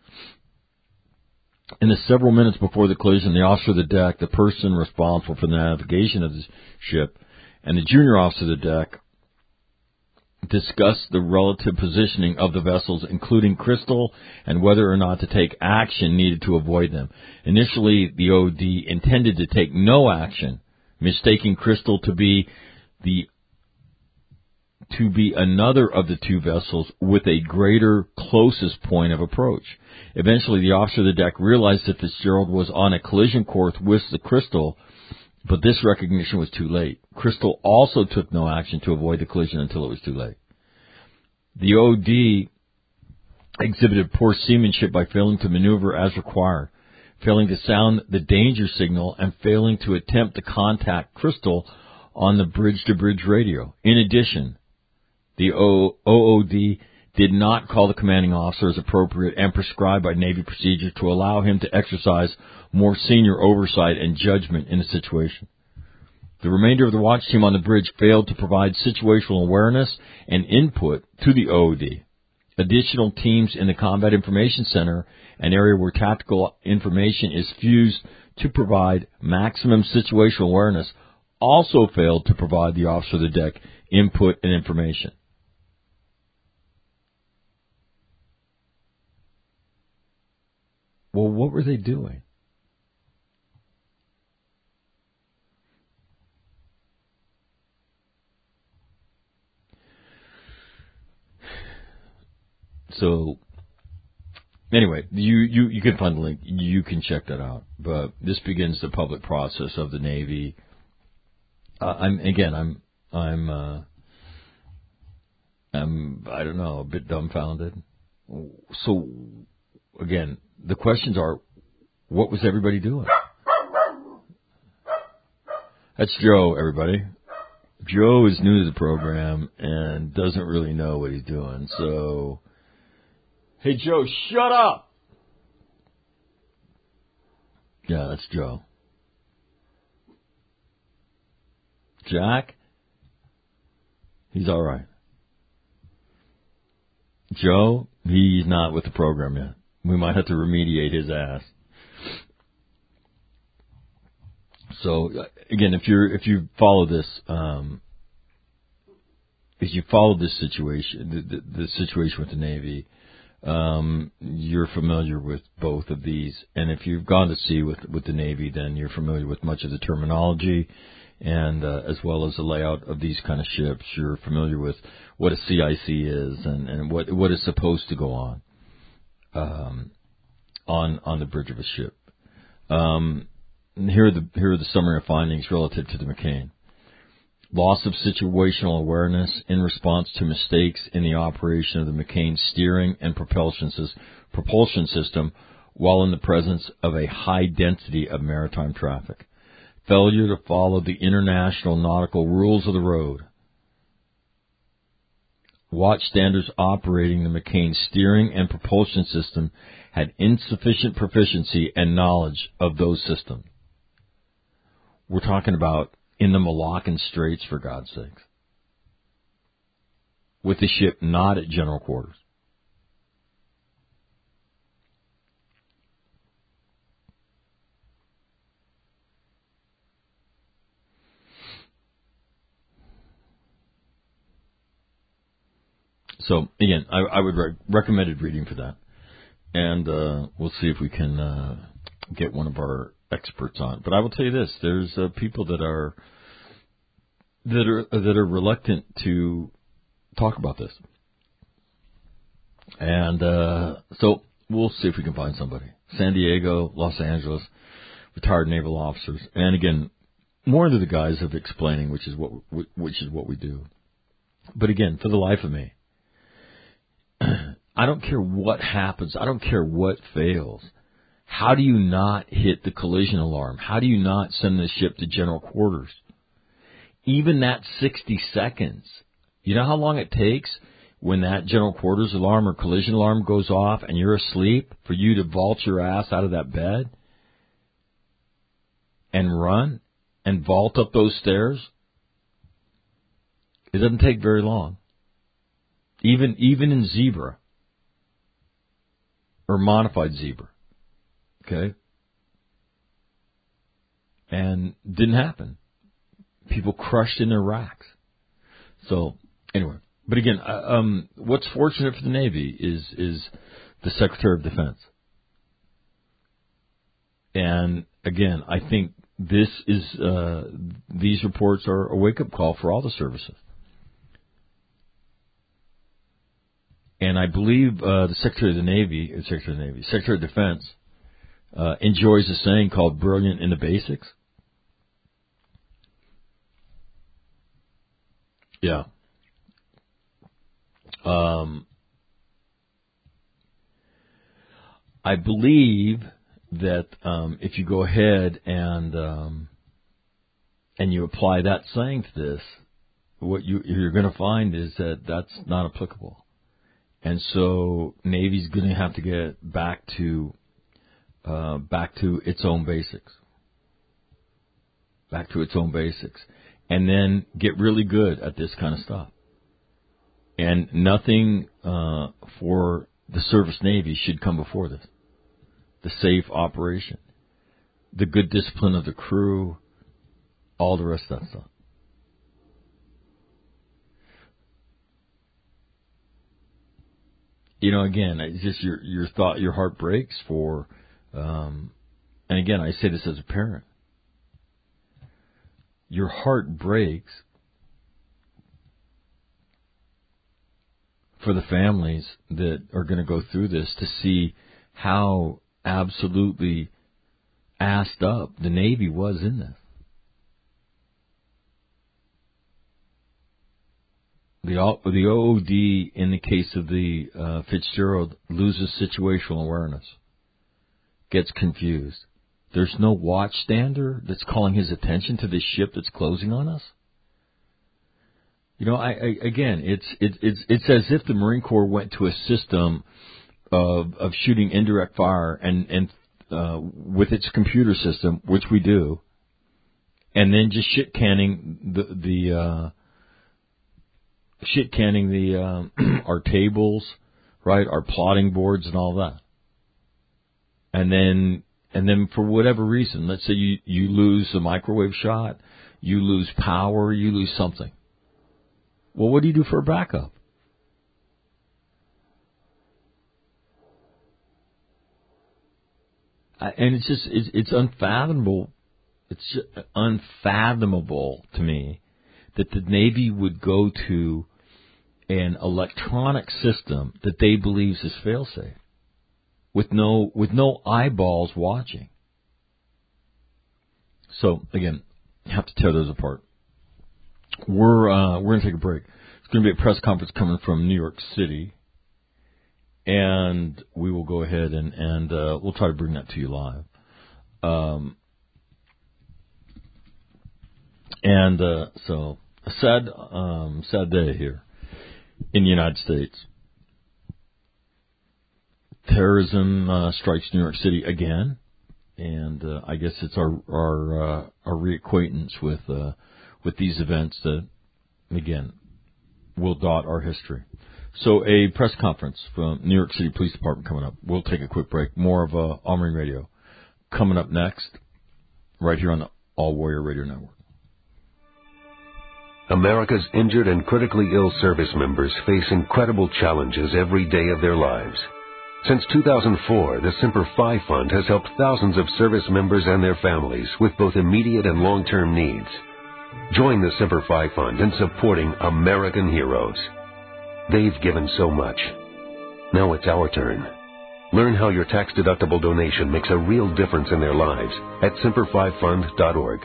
In the several minutes before the collision, the officer of the deck, the person responsible for the navigation of the ship, and the junior officer of the deck discussed the relative positioning of the vessels, including Crystal, and whether or not to take action needed to avoid them. Initially, the O D intended to take no action, mistaking Crystal to be the to be another of the two vessels with a greater closest point of approach. Eventually, the officer of the deck realized that Fitzgerald was on a collision course with the Crystal, but this recognition was too late. Crystal also took no action to avoid the collision until it was too late. The O D exhibited poor seamanship by failing to maneuver as required, failing to sound the danger signal, and failing to attempt to contact Crystal on the bridge-to-bridge radio. In addition, the O O D did not call the commanding officer as appropriate and prescribed by Navy procedure to allow him to exercise more senior oversight and judgment in the situation. The remainder of the watch team on the bridge failed to provide situational awareness and input to the O O D. Additional teams in the Combat Information Center, an area where tactical information is fused to provide maximum situational awareness, also failed to provide the officer of the deck input and information. Well, what were they doing? So, anyway, you, you, you can find the link. You can check that out. But this begins the public process of the Navy. Uh, I'm again, I'm I'm, uh, I'm, I don't know, a bit dumbfounded. So, again, the questions are, what was everybody doing? That's Joe, everybody. Joe is new to the program and doesn't really know what he's doing. So, hey, Joe, shut up! Yeah, that's Joe. Jack? He's all right. Joe, he's not with the program yet. We might have to remediate his ass. So again, if you're if you follow this, um, if you follow this situation, the, the, the situation with the Navy, um, you're familiar with both of these. And if you've gone to sea with with the Navy, then you're familiar with much of the terminology, and uh, as well as the layout of these kind of ships. You're familiar with what a C I C is and, and what what is supposed to go on um, on on the bridge of a ship. Um, here are the here are the summary of findings relative to the McCain. Loss of situational awareness in response to mistakes in the operation of the McCain steering and propulsion, propulsion system while in the presence of a high density of maritime traffic. Failure to follow the international nautical rules of the road. Watch standards operating the McCain steering and propulsion system had insufficient proficiency and knowledge of those systems. We're talking about in the Malaccan Straits, for God's sakes, with the ship not at general quarters. So, again, I, I would re- recommended reading for that. And uh, we'll see if we can uh, get one of our experts on. But I will tell you this, there's uh, people that are that are that are reluctant to talk about this. And uh, so we'll see if we can find somebody. San Diego, Los Angeles, retired naval officers. And again, more into the guise of explaining, which is what which is what we do. But again, for the life of me, I don't care what happens. I don't care what fails. How do you not hit the collision alarm? How do you not send the ship to general quarters? Even that sixty seconds. You know how long it takes when that general quarters alarm or collision alarm goes off and you're asleep for you to vault your ass out of that bed and run and vault up those stairs? It doesn't take very long. Even even in Zebra or modified Zebra. Okay? And didn't happen. People crushed in their racks. So, anyway. But again, um, what's fortunate for the Navy is is the Secretary of Defense. And again, I think this is uh, these reports are a wake-up call for all the services. And I believe uh, the Secretary of the Navy, Secretary of the Navy, Secretary of Defense, uh, enjoys a saying called "brilliant in the basics." Yeah. Um, I believe that um, if you go ahead and um, and you apply that saying to this, what you, you're going to find is that that's not applicable. And so Navy's going to have to get back to uh, back to its own basics, back to its own basics, and then get really good at this kind of stuff. And nothing uh, for the service Navy should come before this. The safe operation, the good discipline of the crew, all the rest of that stuff. You know, again, it's just your your thought, your heart breaks for, um, and again, I say this as a parent. Your heart breaks for the families that are going to go through this to see how absolutely assed up the Navy was in this. The the O O D in the case of the uh, Fitzgerald loses situational awareness, gets confused. There's no watchstander that's calling his attention to this ship that's closing on us. You know, I, I again, it's it, it's it's as if the Marine Corps went to a system of of shooting indirect fire and and uh, with its computer system, which we do, and then just shit canning the the. Uh, shit canning the uh, our tables, right, our plotting boards and all that. And then and then for whatever reason, let's say you, you lose a microwave shot, you lose power, you lose something. Well, what do you do for a backup? I, and it's just it's, it's unfathomable. It's just unfathomable to me that the Navy would go to an electronic system that they believe is fail-safe, with no with no eyeballs watching. So again, have to tear those apart. We're uh, we're gonna take a break. It's gonna be a press conference coming from New York City, and we will go ahead and and uh, we'll try to bring that to you live. Um, and uh, so a sad um, sad day here in the United States. Terrorism uh, strikes New York City again, and uh, I guess it's our our uh, our reacquaintance with uh, with these events that again will dot our history. So a press conference from New York City Police Department coming up. We'll take a quick break. More of uh, All Marine Radio coming up next, right here on the All Warrior Radio Network. America's injured and critically ill service members face incredible challenges every day of their lives. Since two thousand four, the Semper Fi Fund has helped thousands of service members and their families with both immediate and long-term needs. Join the Semper Fi Fund in supporting American heroes. They've given so much. Now it's our turn. Learn how your tax-deductible donation makes a real difference in their lives at semper fi fund dot org.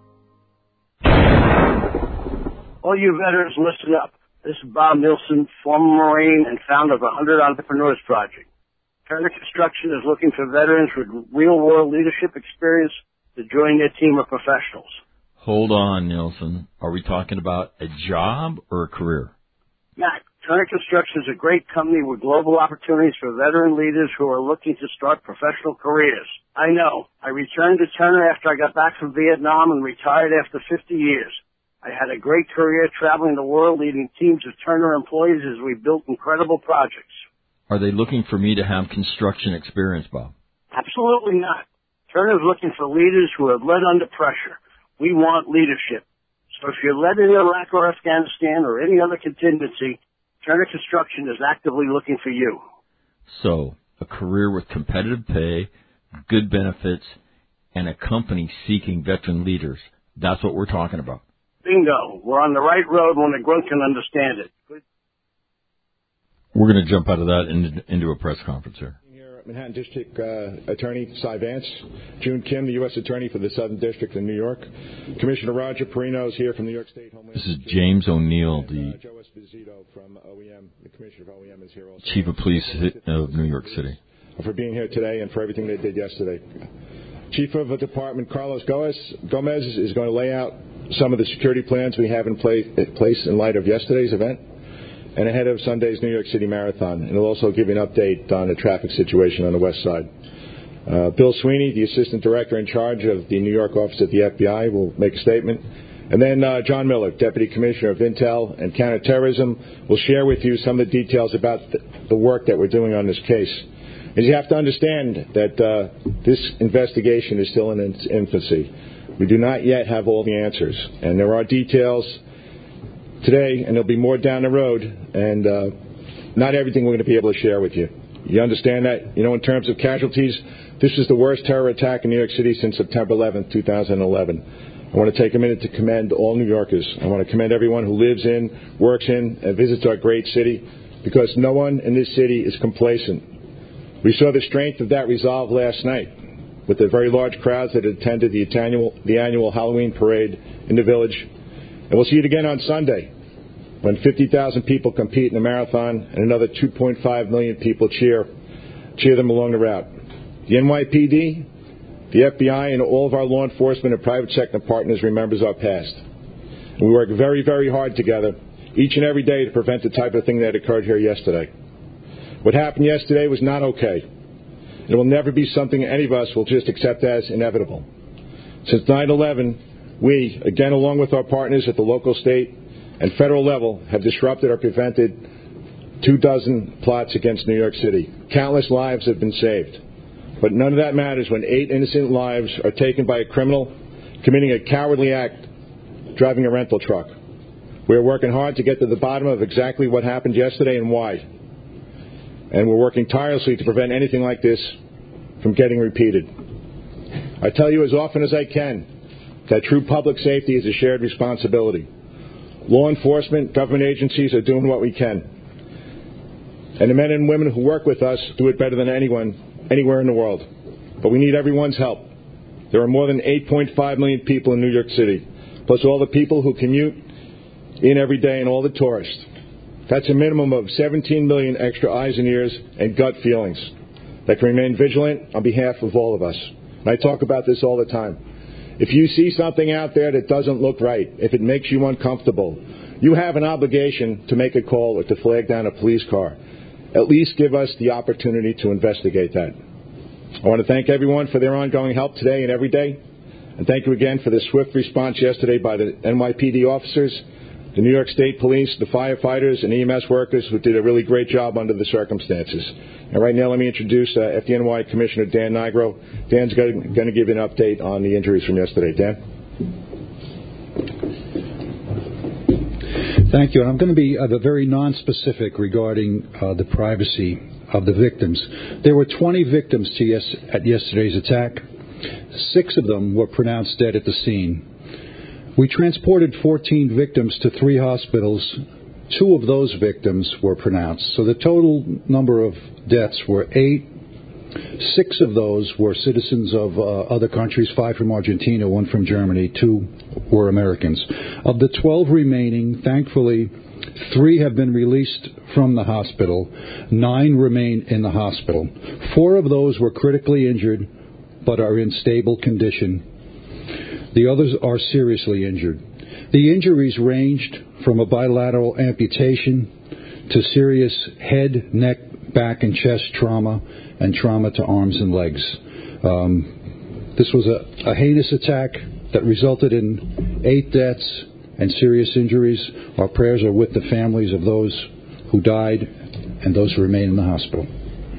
All you veterans, listen up. This is Bob Nilsson, former Marine and founder of the one hundred Entrepreneurs Project. Turner Construction is looking for veterans with real-world leadership experience to join their team of professionals. Hold on, Nilsson. Are we talking about a job or a career? Mac, Turner Construction is a great company with global opportunities for veteran leaders who are looking to start professional careers. I know. I returned to Turner after I got back from Vietnam and retired after fifty years. I had a great career traveling the world leading teams of Turner employees as we built incredible projects. Are they looking for me to have construction experience, Bob? Absolutely not. Turner is looking for leaders who have led under pressure. We want leadership. So if you're led in Iraq or Afghanistan or any other contingency, Turner Construction is actively looking for you. So, a career with competitive pay, good benefits, and a company seeking veteran leaders. That's what we're talking about. Bingo. We're on the right road when the grunt can understand it. Good. We're going to jump out of that into, into a press conference here. Here, Manhattan District uh, Attorney Cy Vance, June Kim, the U S Attorney for the Southern District in New York. Commissioner Roger Perino is here from New York State Homeland. This is James O'Neill, the and, uh, Joe Esposito from O E M, the Commissioner of O E M is here also. Chief of Police of New York City. For being here today and for everything they did yesterday. Chief of the Department Carlos Gomez, Gomez is going to lay out some of the security plans we have in place, place in light of yesterday's event and ahead of Sunday's New York City Marathon. And he'll also give you an update on the traffic situation on the west side. Uh, Bill Sweeney, the Assistant Director in charge of the New York office at the F B I, will make a statement. And then uh, John Miller, Deputy Commissioner of Intel and Counterterrorism, will share with you some of the details about the, the work that we're doing on this case. And you have to understand that uh, this investigation is still in its infancy. We do not yet have all the answers. And there are details today, and there'll be more down the road, and uh, not everything we're going to be able to share with you. You understand that? You know, in terms of casualties, this is the worst terror attack in New York City since September eleventh, two thousand eleven. I want to take a minute to commend all New Yorkers. I want to commend everyone who lives in, works in, and visits our great city, because no one in this city is complacent. We saw the strength of that resolve last night with the very large crowds that attended the annual, the annual Halloween parade in the village. And we'll see it again on Sunday when fifty thousand people compete in a marathon and another two point five million people cheer, cheer them along the route. The N Y P D, the F B I, and all of our law enforcement and private sector partners remembers our past. And we work very, very hard together each and every day to prevent the type of thing that occurred here yesterday. What happened yesterday was not okay. It will never be something any of us will just accept as inevitable. Since nine eleven, we, again along with our partners at the local, state, and federal level, have disrupted or prevented two dozen plots against New York City. Countless lives have been saved. But none of that matters when eight innocent lives are taken by a criminal committing a cowardly act driving a rental truck. We are working hard to get to the bottom of exactly what happened yesterday and why. And we're working tirelessly to prevent anything like this from getting repeated. I tell you as often as I can that true public safety is a shared responsibility. Law enforcement, government agencies are doing what we can. And the men and women who work with us do it better than anyone, anywhere in the world. But we need everyone's help. There are more than eight point five million people in New York City, plus all the people who commute in every day and all the tourists. That's a minimum of seventeen million extra eyes and ears and gut feelings that can remain vigilant on behalf of all of us. And I talk about this all the time. If you see something out there that doesn't look right, if it makes you uncomfortable, you have an obligation to make a call or to flag down a police car. At least give us the opportunity to investigate that. I want to thank everyone for their ongoing help today and every day. And thank you again for the swift response yesterday by the N Y P D officers, the New York State Police, the firefighters, and E M S workers who did a really great job under the circumstances. And right now, let me introduce uh, F D N Y Commissioner Dan Nigro. Dan's going to give you an update on the injuries from yesterday. Dan? Thank you. And I'm going to be uh, very non-specific regarding uh, the privacy of the victims. There were twenty victims to yes- at yesterday's attack. Six of them were pronounced dead at the scene. We transported fourteen victims to three hospitals. Two of those victims were pronounced. So the total number of deaths were eight. Six of those were citizens of uh, other countries, five from Argentina, one from Germany, two were Americans. Of the twelve remaining, thankfully, three have been released from the hospital. Nine remain in the hospital. Four of those were critically injured but are in stable condition. The others are seriously injured. The injuries ranged from a bilateral amputation to serious head, neck, back, and chest trauma and trauma to arms and legs. Um, this was a, a heinous attack that resulted in eight deaths and serious injuries. Our prayers are with the families of those who died and those who remain in the hospital.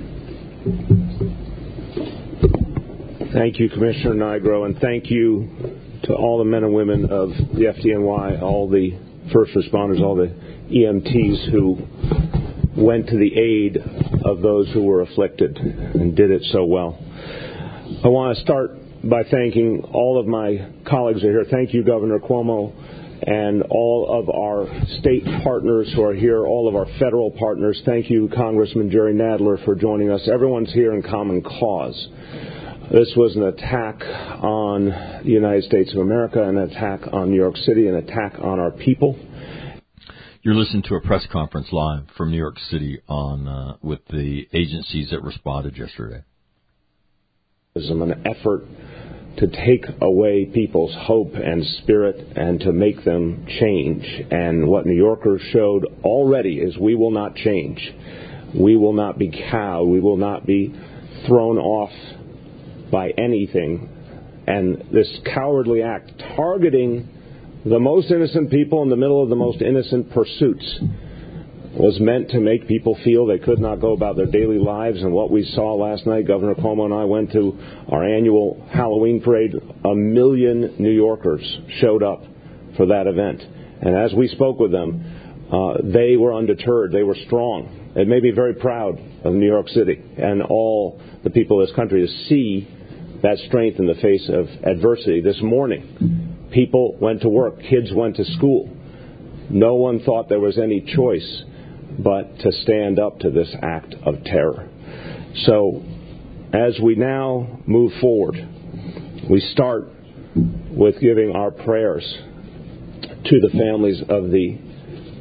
Thank you, Commissioner Nigro, and thank you to all the men and women of the F D N Y, all the first responders, all the E M Ts who went to the aid of those who were afflicted and did it so well. I want to start by thanking all of my colleagues who are here. Thank you, Governor Cuomo, and all of our state partners who are here, all of our federal partners. Thank you, Congressman Jerry Nadler, for joining us. Everyone's here in common cause. This was an attack on the United States of America, an attack on New York City, an attack on our people. You're listening to a press conference live from New York City on uh, with the agencies that responded yesterday. It's an effort to take away people's hope and spirit and to make them change. And what New Yorkers showed already is we will not change. We will not be cowed. We will not be thrown off by anything. And this cowardly act targeting the most innocent people in the middle of the most innocent pursuits was meant to make people feel they could not go about their daily lives. And what we saw last night, Governor Cuomo and I went to our annual Halloween parade. A million New Yorkers showed up for that event. And as we spoke with them, uh, they were undeterred. They were strong. They made me very proud of New York City and all the people of this country to see that strength in the face of adversity. This morning, people went to work. Kids went to school. No one thought there was any choice but to stand up to this act of terror. So, as we now move forward, we start with giving our prayers to the families of the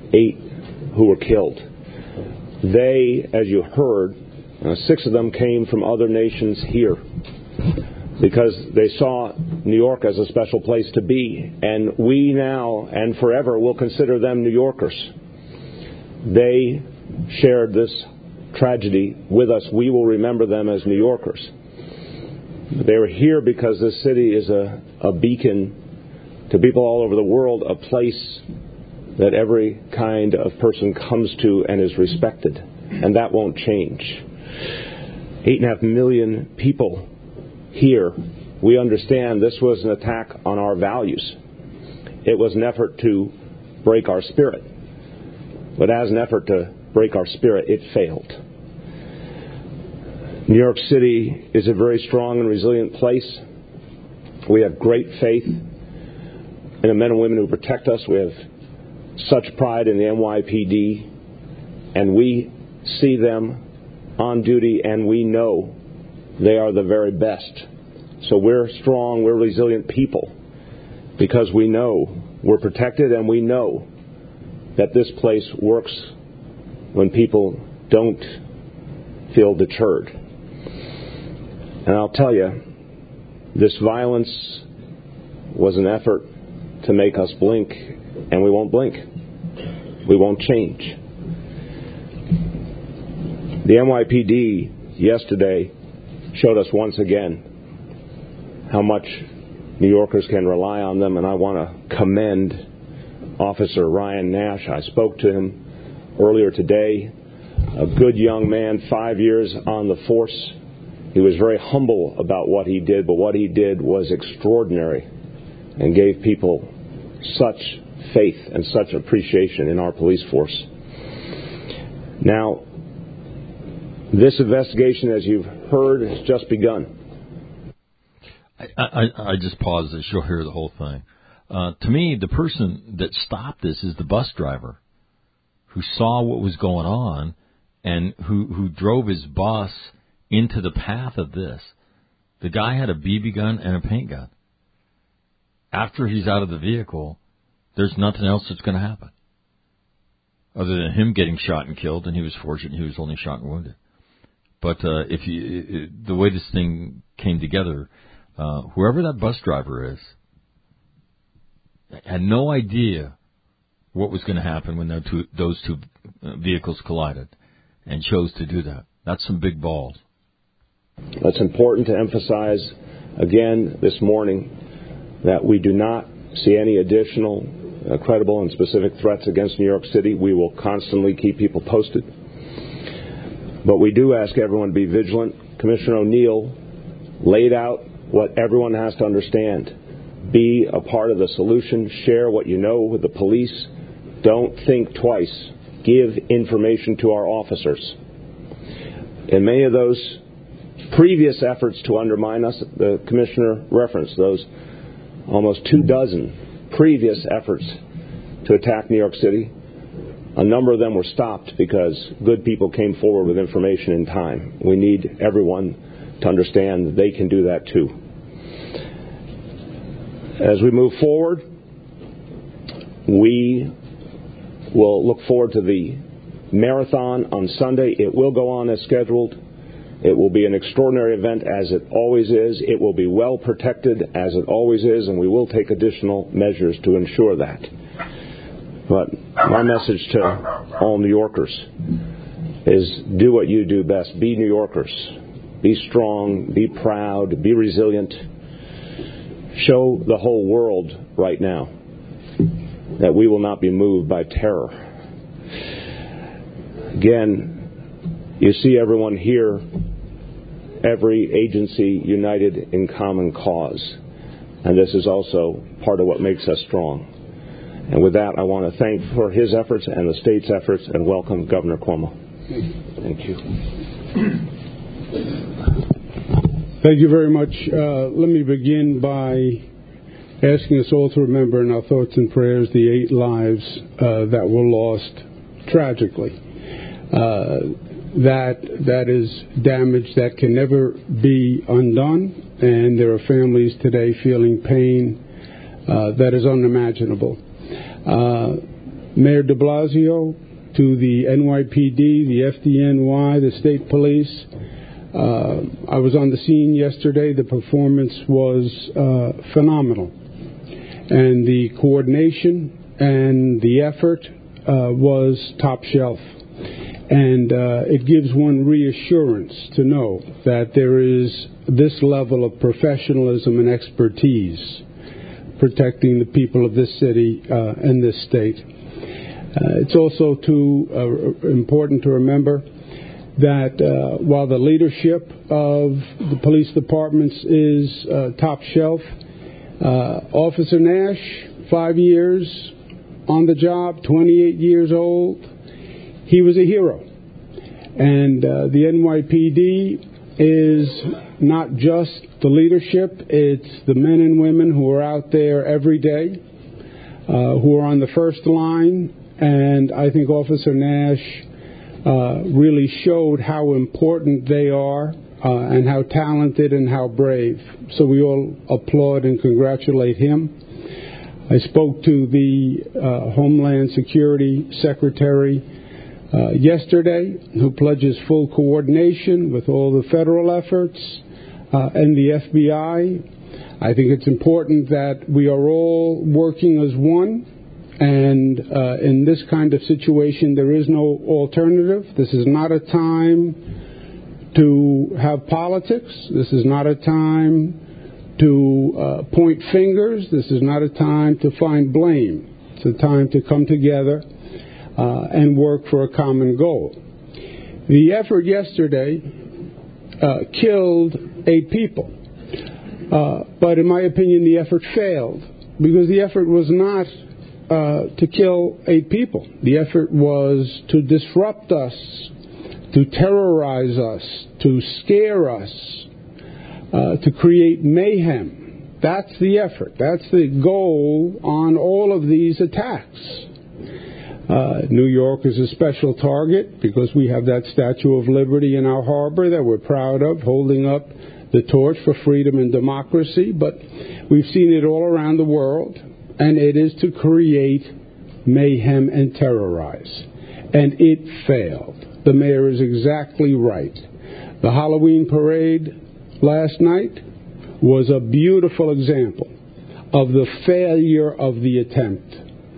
eight who were killed. They, as you heard, uh, six of them came from other nations here because they saw New York as a special place to be, and we now and forever will consider them New Yorkers. They shared this tragedy with us. We will remember them as New Yorkers. They were here because this city is a, a beacon to people all over the world, a place that every kind of person comes to and is respected. And that won't change. Eight and a half million people here. We understand this was an attack on our values. It was an effort to break our spirit. But as an effort to break our spirit, it failed. New York City is a very strong and resilient place. We have great faith in the men and women who protect us. We have such pride in the N Y P D, and we see them on duty, and we know they are the very best. So we're strong, we're resilient people because we know we're protected, and we know that this place works when people don't feel deterred. And I'll tell you, this violence was an effort to make us blink, and we won't blink. We won't change. The N Y P D yesterday showed us once again how much New Yorkers can rely on them, and I want to commend Officer Ryan Nash. I spoke to him earlier today, a good young man, five years on the force. He was very humble about what he did, but what he did was extraordinary and gave people such faith and such appreciation in our police force. Now, this investigation, as you've heard, has just begun. I, I, I just paused this. You'll hear the whole thing. Uh, to me, the person that stopped this is the bus driver who saw what was going on and who, who drove his bus into the path of this. The guy had a B B gun and a paint gun. After he's out of the vehicle, there's nothing else that's going to happen other than him getting shot and killed, and he was fortunate he was only shot and wounded. But uh, if you, the way this thing came together, uh, whoever that bus driver is had no idea what was going to happen when two, those two vehicles collided and chose to do that. That's some big balls. It's important to emphasize again this morning that we do not see any additional uh, credible and specific threats against New York City. We will constantly keep people posted. But we do ask everyone to be vigilant. Commissioner O'Neill laid out what everyone has to understand. Be a part of the solution. Share what you know with the police. Don't think twice. Give information to our officers. In many of those previous efforts to undermine us, the Commissioner referenced those almost two dozen previous efforts to attack New York City. A number of them were stopped because good people came forward with information in time. We need everyone to understand that they can do that too. As we move forward, we will look forward to the marathon on Sunday. It will go on as scheduled. It will be an extraordinary event, as it always is. It will be well protected, as it always is, and we will take additional measures to ensure that. But my message to all New Yorkers is do what you do best. Be New Yorkers. Be strong. Be proud. Be resilient. Show the whole world right now that we will not be moved by terror. Again, you see everyone here, every agency united in common cause. And this is also part of what makes us strong. And with that, I want to thank for his efforts and the state's efforts and welcome Governor Cuomo. Thank you. Thank you very much. Uh, let me begin by asking us all to remember in our thoughts and prayers the eight lives uh, that were lost tragically. Uh, that that is damage that can never be undone, and there are families today feeling pain uh, that is unimaginable. Uh, Mayor de Blasio, to the N Y P D, the F D N Y, the state police. Uh, I was on the scene yesterday. The performance was uh, phenomenal. And the coordination and the effort uh, was top shelf. And uh, it gives one reassurance to know that there is this level of professionalism and expertise protecting the people of this city uh, and this state. Uh, it's also too uh, important to remember that uh, while the leadership of the police departments is uh, top shelf, uh, Officer Nash, five years on the job, twenty-eight years old, he was a hero. And uh, the N Y P D is not just the leadership, it's the men and women who are out there every day, uh, who are on the first line. And I think Officer Nash uh, really showed how important they are uh, and how talented and how brave. So we all applaud and congratulate him. I spoke to the uh, Homeland Security Secretary uh, yesterday, who pledges full coordination with all the federal efforts uh, and the F B I. I think it's important that we are all working as one. And uh, in this kind of situation, there is no alternative. This is not a time to have politics. This is not a time to uh, point fingers. This is not a time to find blame. It's a time to come together uh, and work for a common goal. The effort yesterday uh, killed eight people. Uh, but in my opinion, the effort failed because the effort was not Uh, to kill eight people. The effort was to disrupt us, to terrorize us, to scare us, uh, to create mayhem. That's the effort. That's the goal on all of these attacks. Uh, New York is a special target because we have that Statue of Liberty in our harbor that we're proud of, holding up the torch for freedom and democracy. But we've seen it all around the world. And it is to create mayhem and terrorize. And it failed. The mayor is exactly right. The Halloween parade last night was a beautiful example of the failure of the attempt.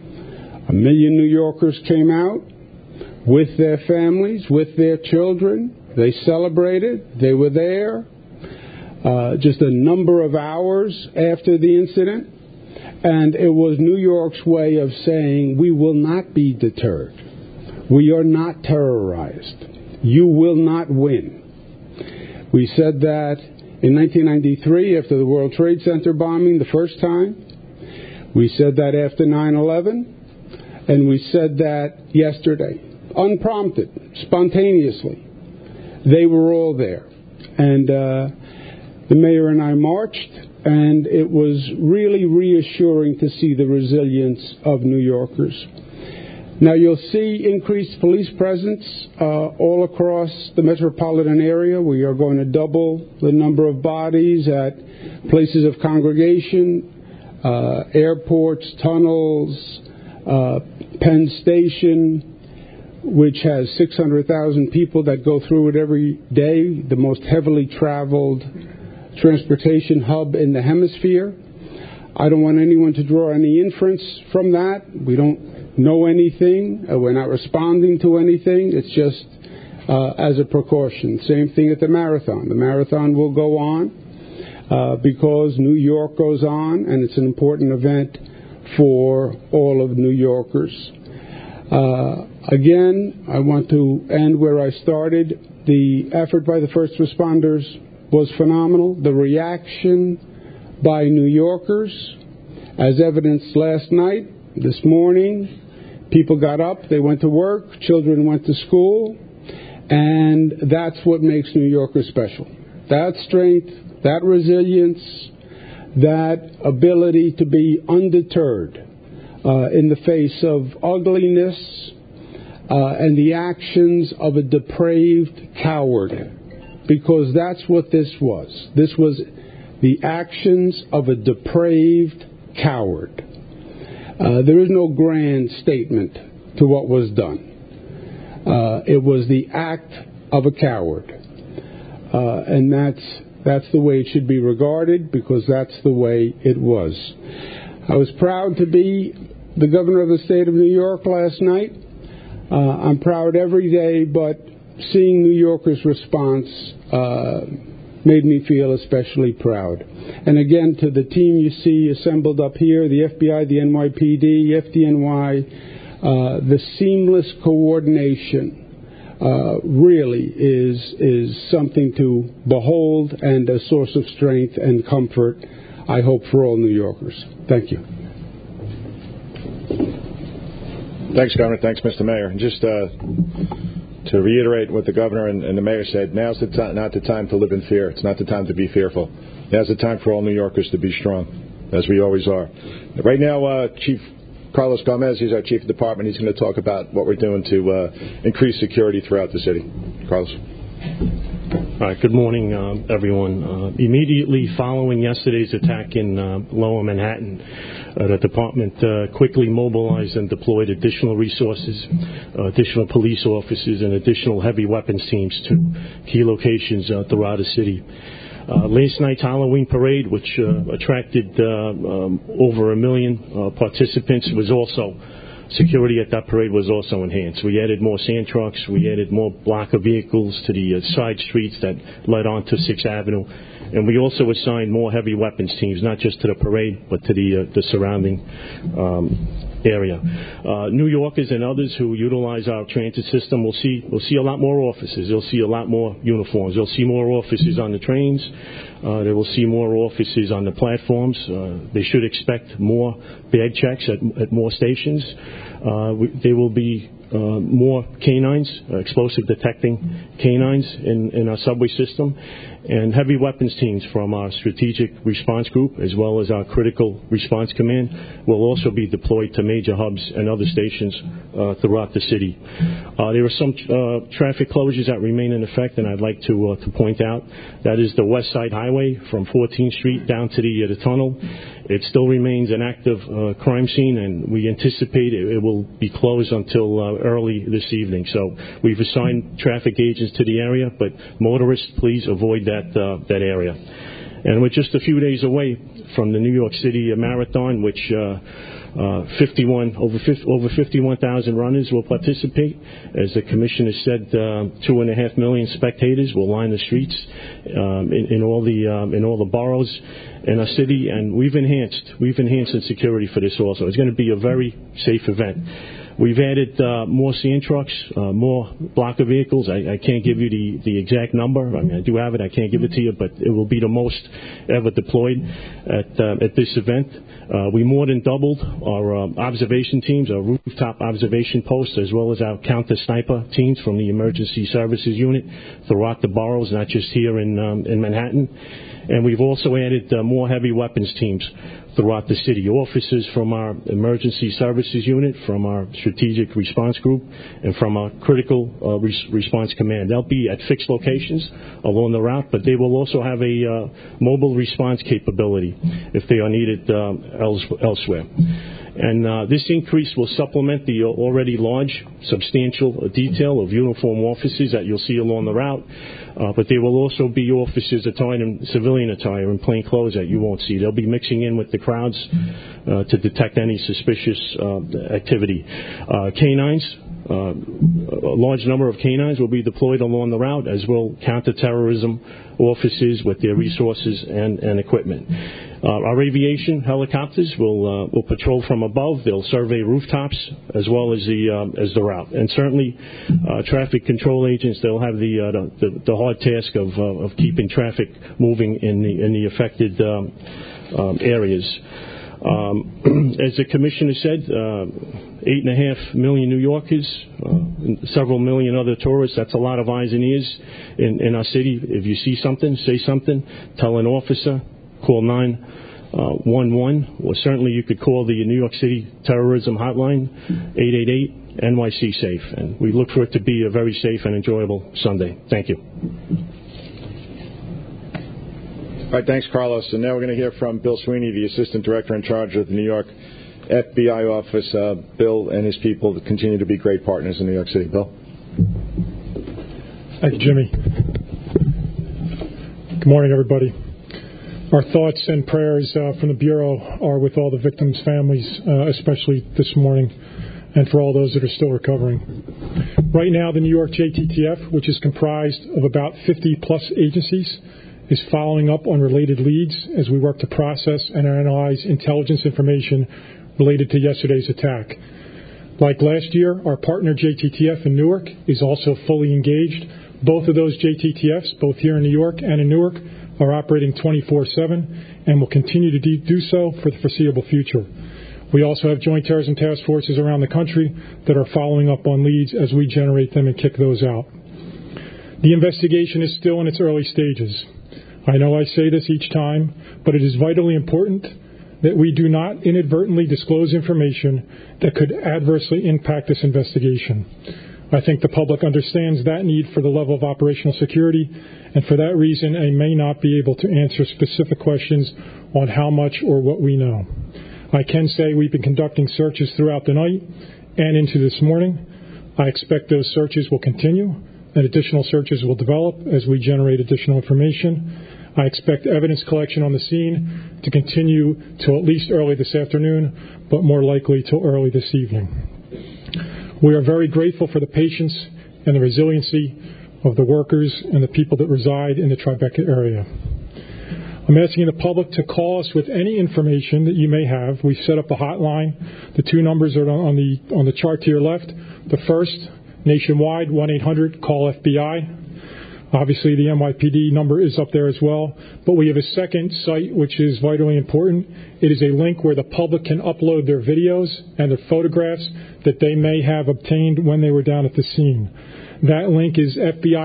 A million New Yorkers came out with their families, with their children. They celebrated. They were there uh, just a number of hours after the incident. And it was New York's way of saying, we will not be deterred. We are not terrorized. You will not win. We said that in nineteen ninety-three, after the World Trade Center bombing the first time. We said that after nine eleven. And we said that yesterday, unprompted, spontaneously. They were all there. And uh, the mayor and I marched. And it was really reassuring to see the resilience of New Yorkers. Now, you'll see increased police presence uh, all across the metropolitan area. We are going to double the number of bodies at places of congregation, uh, airports, tunnels, uh, Penn Station, which has six hundred thousand people that go through it every day, the most heavily traveled transportation hub in the hemisphere. I don't want anyone to draw any inference from that. We don't know anything. Uh, we're not responding to anything. It's just uh, as a precaution. Same thing at the marathon. The marathon will go on uh, because New York goes on, and it's an important event for all of New Yorkers. Uh, again, I want to end where I started. The effort by the first responders was phenomenal. The reaction by New Yorkers, as evidenced last night, this morning, people got up, they went to work, children went to school, and that's what makes New Yorkers special. That strength, that resilience, that ability to be undeterred uh, in the face of ugliness uh, and the actions of a depraved coward. Because that's what this was. This was the actions of a depraved coward. Uh, there is no grand statement to what was done. Uh, it was the act of a coward. Uh, and that's, that's the way it should be regarded, because that's the way it was. I was proud to be the governor of the state of New York last night. Uh, I'm proud every day, but seeing New Yorkers' response uh, made me feel especially proud. And again, to the team you see assembled up here, the F B I, the N Y P D, F D N Y, uh, the seamless coordination uh, really is is something to behold and a source of strength and comfort, I hope, for all New Yorkers. Thank you. Thanks, Governor. Thanks, Mister Mayor. And just uh, to reiterate what the governor and, and the mayor said, now's the time, not the time to live in fear. It's not the time to be fearful. Now's the time for all New Yorkers to be strong, as we always are. Right now, uh, Chief Carlos Gomez, he's our chief of department. He's going to talk about what we're doing to uh, increase security throughout the city. Carlos. All right, good morning, uh, everyone. Uh, immediately following yesterday's attack in uh, Lower Manhattan, uh, the department uh, quickly mobilized and deployed additional resources, uh, additional police officers, and additional heavy weapons teams to key locations uh, throughout the city. Uh, last night's Halloween parade, which uh, attracted uh, um, over a million uh, participants, was also security at that parade was also enhanced. We added more sand trucks. We added more blocker vehicles to the uh, side streets that led onto sixth Avenue. And we also assigned more heavy weapons teams, not just to the parade, but to the, uh, the surrounding um, area. Uh, New Yorkers and others who utilize our transit system will see will see a lot more officers. They'll see a lot more uniforms. They'll see more officers on the trains. Uh, they will see more officers on the platforms. Uh, they should expect more bag checks at, at more stations. Uh, we, there will be uh, more canines, uh, explosive detecting canines in, in our subway system, and heavy weapons teams from our strategic response group as well as our critical response command will also be deployed to major hubs and other stations uh, throughout the city. Uh, there are some uh, traffic closures that remain in effect, and I'd like to uh, to point out that is the West Side Highway from fourteenth Street down to the, uh, the tunnel. It still remains an active uh, crime scene, and we anticipate it, it will be closed until uh, early this evening. So we've assigned traffic agents to the area, but motorists, please avoid that uh, that area. And we're just a few days away from the New York City Marathon, which uh, uh, fifty-one over fifty, over fifty-one thousand runners will participate. As the commissioner said, uh, two and a half million spectators will line the streets um, in, in all the um, in all the boroughs in our city, and we've enhanced we've enhanced the security for this also. It's going to be a very safe event. We've added uh, more sand trucks, uh, more blocker vehicles. I, I can't give you the, the exact number. I mean, I do have it. I can't give it to you, but it will be the most ever deployed at uh, at this event. Uh, we more than doubled our uh, observation teams, our rooftop observation posts, as well as our counter-sniper teams from the Emergency Services Unit throughout the boroughs, not just here in um, in Manhattan. And we've also added uh, more heavy weapons teams throughout the city. Officers from our Emergency Services Unit, from our Strategic Response Group, and from our Critical uh, res- Response Command. They'll be at fixed locations along the route, but they will also have a uh, mobile response capability if they are needed um, else- elsewhere. And uh, this increase will supplement the already large, substantial detail of uniform officers that you'll see along the route. Uh, but there will also be officers attired in civilian attire and plain clothes that you won't see. They'll be mixing in with the crowds uh, to detect any suspicious uh, activity. Uh, canines, uh, a large number of canines will be deployed along the route, as will counterterrorism officers with their resources and, and equipment. Uh, our aviation helicopters will uh, will patrol from above. They'll survey rooftops as well as the um, as the route, and certainly uh, traffic control agents. They'll have the uh, the, the hard task of uh, of keeping traffic moving in the in the affected um, um, areas. Um, as the commissioner said, uh, eight and a half million New Yorkers, uh, several million other tourists. That's a lot of eyes and ears in, in our city. If you see something, say something. Tell an officer. Call nine one one, or certainly you could call the New York City Terrorism Hotline, eight eight eight N Y C SAFE. And we look for it to be a very safe and enjoyable Sunday. Thank you. All right, thanks, Carlos. And now we're going to hear from Bill Sweeney, the Assistant Director in charge of the New York F B I office, uh, Bill and his people continue to be great partners in New York City. Bill? Thank you, Jimmy. Good morning, everybody. Our thoughts and prayers uh, from the Bureau are with all the victims' families, uh, especially this morning, and for all those that are still recovering. Right now, the New York J T T F, which is comprised of about fifty plus agencies, is following up on related leads as we work to process and analyze intelligence information related to yesterday's attack. Like last year, our partner J T T F in Newark is also fully engaged. Both of those J T T Fs, both here in New York and in Newark, are operating twenty-four seven and will continue to do so for the foreseeable future. We also have joint terrorism task forces around the country that are following up on leads as we generate them and kick those out. The investigation is still in its early stages. I know I say this each time, but it is vitally important that we do not inadvertently disclose information that could adversely impact this investigation. I think the public understands that need for the level of operational security, and for that reason, I may not be able to answer specific questions on how much or what we know. I can say we've been conducting searches throughout the night and into this morning. I expect those searches will continue and additional searches will develop as we generate additional information. I expect evidence collection on the scene to continue till at least early this afternoon, but more likely till early this evening. We are very grateful for the patience and the resiliency of the workers and the people that reside in the Tribeca area. I'm asking the public to call us with any information that you may have. We've set up a hotline. The two numbers are on the on the chart to your left. The first, nationwide, one eight hundred call F B I. Obviously, the N Y P D number is up there as well. But we have a second site, which is vitally important. It is a link where the public can upload their videos and their photographs that they may have obtained when they were down at the scene. That link is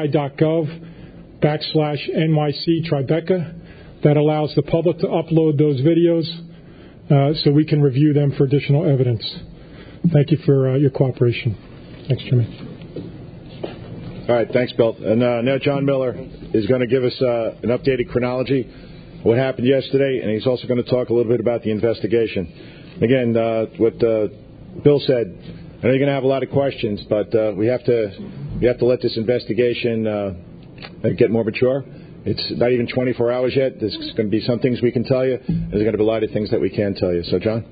fbi.gov backslash NYC Tribeca. That allows the public to upload those videos uh, so we can review them for additional evidence. Thank you for uh, your cooperation. Thanks, Jimmy. All right, thanks, Bill. And uh, now John Miller is going to give us uh, an updated chronology of what happened yesterday, and he's also going to talk a little bit about the investigation. Again, uh, what uh, Bill said, I know you're going to have a lot of questions, but uh, we have to we have to let this investigation uh, get more mature. It's not even twenty-four hours yet. There's going to be some things we can tell you. There's going to be a lot of things that we can't tell you. So, John?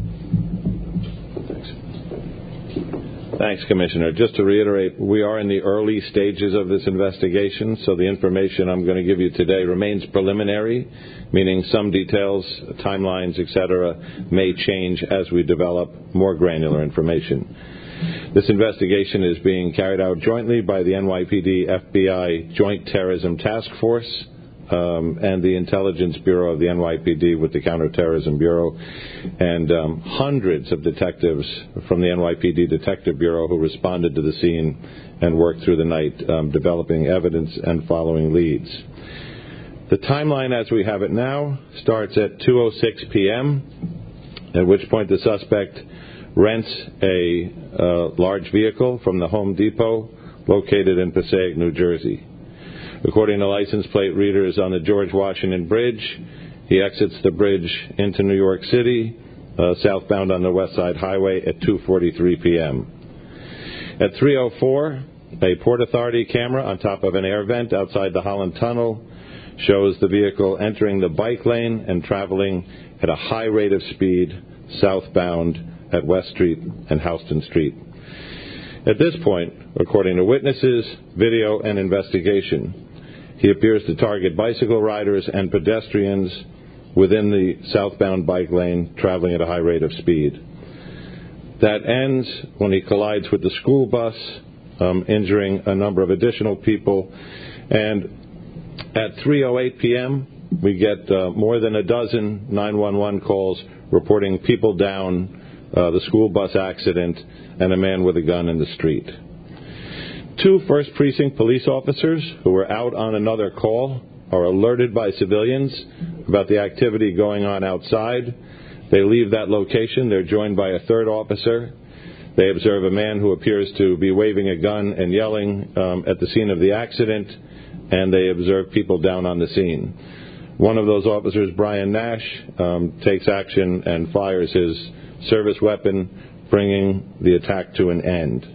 Thanks. Thanks, Commissioner. Just to reiterate, we are in the early stages of this investigation, so the information I'm going to give you today remains preliminary, meaning some details, timelines, et cetera, may change as we develop more granular information. This investigation is being carried out jointly by the N Y P D F B I Joint Terrorism Task Force um, and the Intelligence Bureau of the N Y P D with the Counterterrorism Bureau, and um, hundreds of detectives from the N Y P D Detective Bureau who responded to the scene and worked through the night um, developing evidence and following leads. The timeline as we have it now starts at two oh six p.m., at which point the suspect rents a uh, large vehicle from the Home Depot located in Passaic, New Jersey. According to license plate readers on the George Washington Bridge, he exits the bridge into New York City, uh, southbound on the West Side Highway at two forty-three p.m. At three oh four, a Port Authority camera on top of an air vent outside the Holland Tunnel shows the vehicle entering the bike lane and traveling at a high rate of speed southbound at West Street and Houston Street. At this point, according to witnesses, video, and investigation, he appears to target bicycle riders and pedestrians within the southbound bike lane traveling at a high rate of speed. That ends when he collides with the school bus, um, injuring a number of additional people. And at three oh eight p.m., we get uh, more than a dozen nine one one calls reporting people down, Uh, the school bus accident, and a man with a gun in the street. Two first Precinct police officers who were out on another call are alerted by civilians about the activity going on outside. They leave that location. They're joined by a third officer. They observe a man who appears to be waving a gun and yelling um, at the scene of the accident, and they observe people down on the scene. One of those officers, Brian Nash, um, takes action and fires his service weapon, bringing the attack to an end.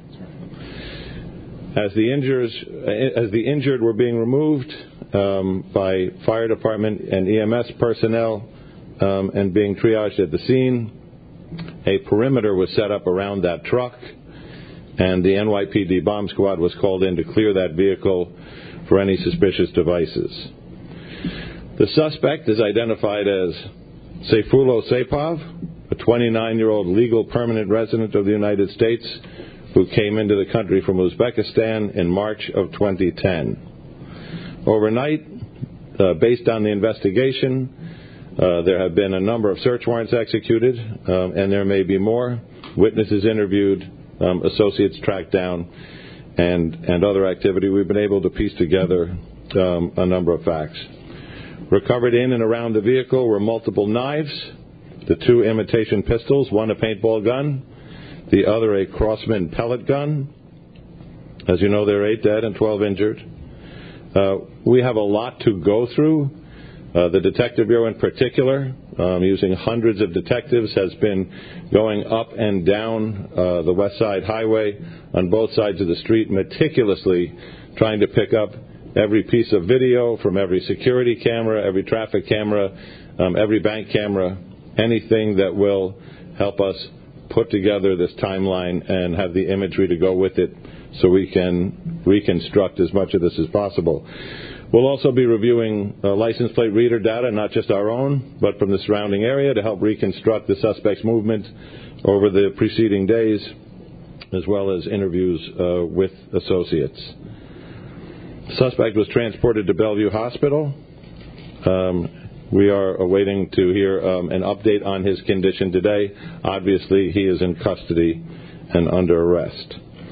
As the, injures, as the injured were being removed um, by fire department and E M S personnel um, and being triaged at the scene, a perimeter was set up around that truck, and the N Y P D bomb squad was called in to clear that vehicle for any suspicious devices. The suspect is identified as Sayfullo Saipov, a twenty-nine-year-old legal permanent resident of the United States who came into the country from Uzbekistan in March of twenty ten. Overnight, uh, based on the investigation, uh, there have been a number of search warrants executed, um, and there may be more. Witnesses interviewed, um, associates tracked down, and, and other activity. We've been able to piece together um, a number of facts. Recovered in and around the vehicle were multiple knives, the two imitation pistols, one a paintball gun, the other a Crossman pellet gun. As you know, there are eight dead and twelve injured. Uh, we have a lot to go through. Uh, the Detective Bureau in particular, um, using hundreds of detectives, has been going up and down uh, the West Side Highway on both sides of the street, meticulously trying to pick up every piece of video from every security camera, every traffic camera, um, every bank camera, anything that will help us put together this timeline and have the imagery to go with it so we can reconstruct as much of this as possible. We'll also be reviewing uh, license plate reader data, not just our own, but from the surrounding area, to help reconstruct the suspect's movement over the preceding days, as well as interviews uh, with associates. The suspect was transported to Bellevue Hospital. Um, we are awaiting to hear um, an update on his condition today. Obviously, he is in custody and under arrest.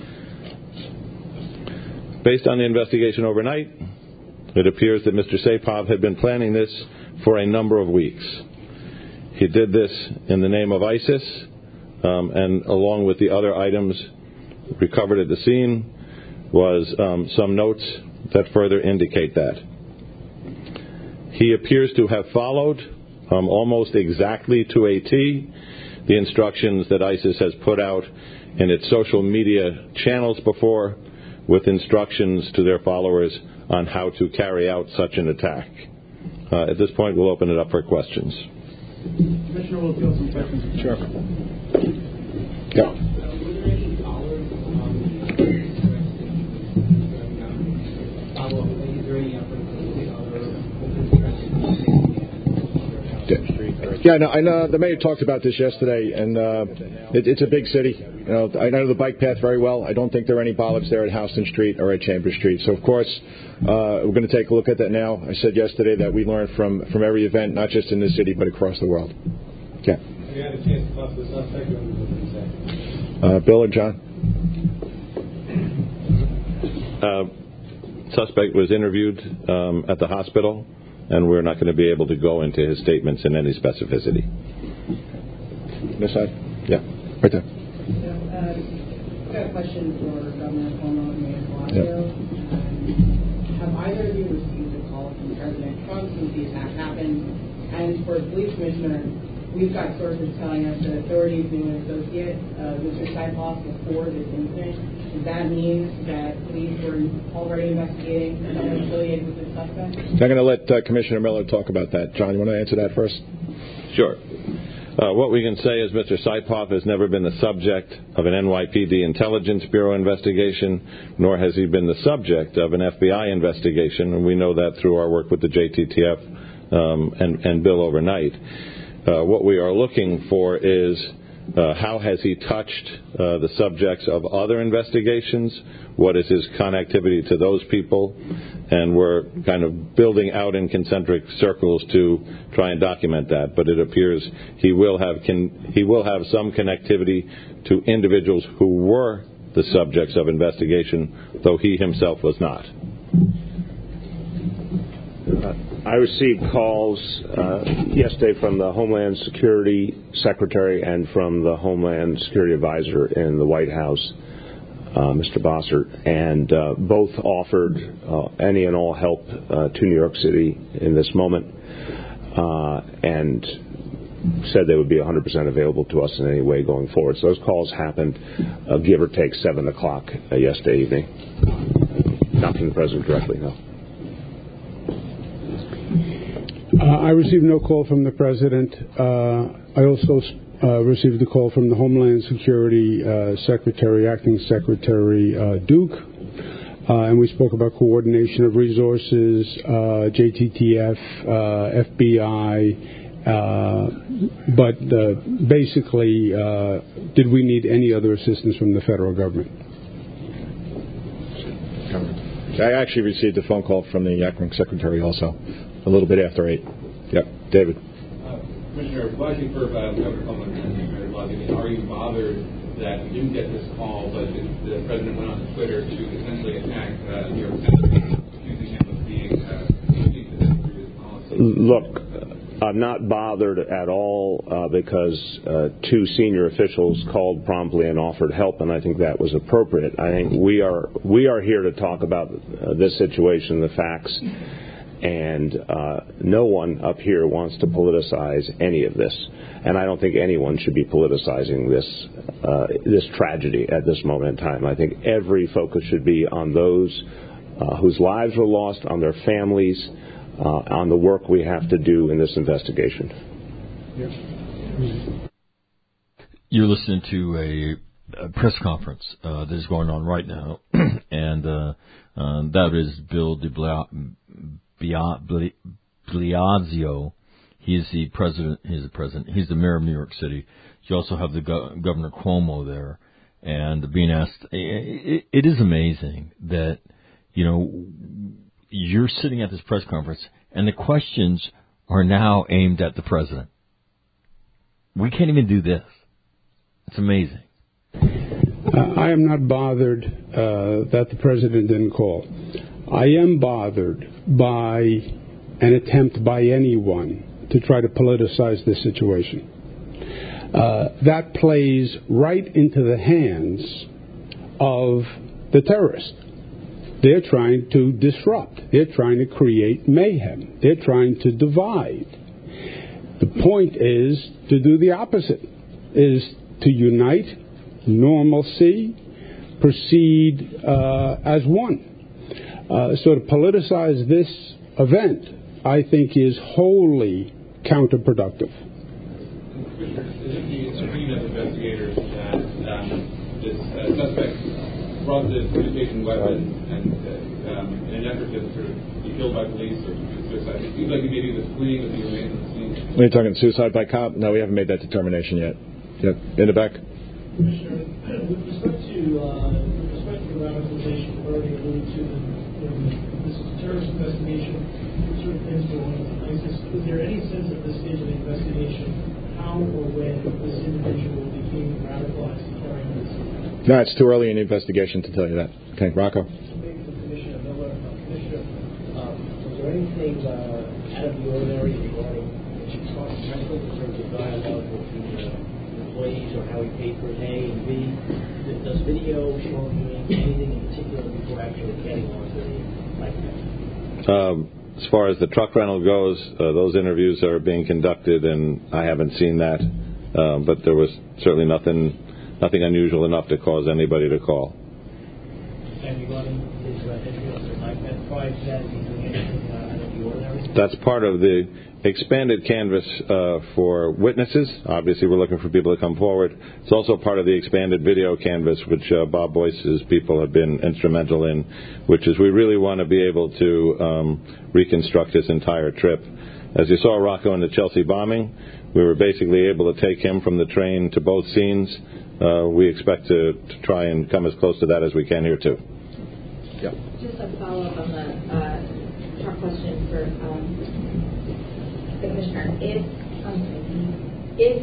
Based on the investigation overnight, it appears that Mister Saipov had been planning this for a number of weeks. He did this in the name of ISIS, um, and along with the other items recovered at the scene was um, some notes that further indicate that. He appears to have followed um, almost exactly to a T the instructions that ISIS has put out in its social media channels before, with instructions to their followers on how to carry out such an attack. Uh, at this point, we'll open it up for questions. Commissioner, we'll field some questions. Sure. Yeah. Yeah, no, I know the mayor talked about this yesterday, and uh, it, it's a big city. You know, I know the bike path very well. I don't think there are any bollards there at Houston Street or at Chambers Street. So, of course, uh, we're going to take a look at that now. I said yesterday that we learn from, from every event, not just in this city, but across the world. Yeah. Have you had a chance to talk to the suspect? Or what uh, Bill or John? Uh, suspect was interviewed um, at the hospital, and we're not going to be able to go into his statements in any specificity. This side? Yeah, right there. So, uh, I've got a question for Governor Cuomo and Mayor Blasio. Um, have either of you received a call from President Trump since the attack happened? And for the police commissioner, we've got sources telling us that authorities knew an associate, uh, Mister Saipov, before this incident. Does that mean that police were already investigating someone affiliated with the suspect? I'm going to let uh, Commissioner Miller talk about that. John, you want to answer that first? Sure. Uh, what we can say is Mister Saipov has never been the subject of an N Y P D Intelligence Bureau investigation, nor has he been the subject of an F B I investigation, and we know that through our work with the J T T F um, and, and Bill overnight. Uh, what we are looking for is uh, how has he touched uh, the subjects of other investigations, what is his connectivity to those people, and we're kind of building out in concentric circles to try and document that. But it appears he will have con- he will have some connectivity to individuals who were the subjects of investigation, though he himself was not. Uh, I received calls uh, yesterday from the Homeland Security Secretary and from the Homeland Security Advisor in the White House, uh, Mister Bossert, and uh, both offered uh, any and all help uh, to New York City in this moment. Uh, and said they would be one hundred percent available to us in any way going forward. So those calls happened, uh, give or take, seven o'clock uh, yesterday evening. Not from the President directly, no. Uh, I received no call from the President. Uh, I also uh, received a call from the Homeland Security uh, Secretary, Acting Secretary uh, Duke, uh, and we spoke about coordination of resources, uh, J T T F, uh, F B I, uh, but uh, basically, uh, did we need any other assistance from the federal government? I actually received a phone call from the Acting Secretary also, a little bit after eight. Yep, David. Uh, Commissioner, Blasey for uh, Governor Cuomo and Secretary Blasey, are you bothered that we didn't get this call, but the, the President went on to Twitter to essentially attack uh, New York City, accusing him of being uh, accusing the previous policy? Look, I'm not bothered at all uh, because uh, two senior officials called promptly and offered help, and I think that was appropriate. I think we are we are here to talk about uh, this situation, the facts, and uh, no one up here wants to politicize any of this, and I don't think anyone should be politicizing this uh, this tragedy at this moment in time. I think every focus should be on those uh, whose lives were lost, on their families, Uh, on the work we have to do in this investigation. You're listening to a, a press conference uh, that is going on right now, and uh, uh, that is Bill de Blasio. He is the president. He's the president. He's the mayor of New York City. You also have the go- Governor Cuomo there, and being asked. It, it is amazing that you know. You're sitting at this press conference, and the questions are now aimed at the president. We can't even do this. It's amazing. Uh, I am not bothered uh, that the president didn't call. I am bothered by an attempt by anyone to try to politicize this situation. Uh, that plays right into the hands of the terrorist. They're trying to disrupt. They're trying to create mayhem. They're trying to divide. The point is to do the opposite, is to unite, normalcy, proceed uh, as one. Uh, so to politicize this event, I think, is wholly counterproductive. Commissioner, is it the opinion of investigators that um, this uh, suspect brought the communication weapon and uh, um, in an effort to sort of be killed by police or commit suicide? It seems like he maybe was fleeing with the remains of the scene. Are you talking suicide by cop? No, we haven't made that determination yet. Yep. In the back. Commissioner, with respect to uh, with respect to the radicalization, we've already alluded to that you know, this is a terrorist investigation, certain things going on with ISIS. Is there any sense at this stage of the investigation how or when this individual became radicalized to carry on this? No, it's too early in the investigation to tell you that. Okay, Rocco. Maybe to Commissioner Miller. Uh, Commissioner, um, was there anything uh, out of the ordinary regarding Chicago Central in terms of dialogue with the uh, employees or how he paid for an A and B? Does video show him doing anything in particular before actually getting onto the like that? Um, as far as the truck rental goes, uh, those interviews are being conducted, and I haven't seen that. Uh, but there was certainly nothing. Nothing unusual enough to cause anybody to call. And regarding his uh, interviews like that, prior to that, is he doing anything uh, out of the ordinary? That's part of the expanded canvas uh, for witnesses. Obviously, we're looking for people to come forward. It's also part of the expanded video canvas, which uh, Bob Boyce's people have been instrumental in, which is we really want to be able to um, reconstruct his entire trip. As you saw Rocco in the Chelsea bombing, we were basically able to take him from the train to both scenes. Uh, we expect to, to try and come as close to that as we can here, too. Yeah. Just a follow-up on the uh, truck question for um, the Commissioner. If, um, if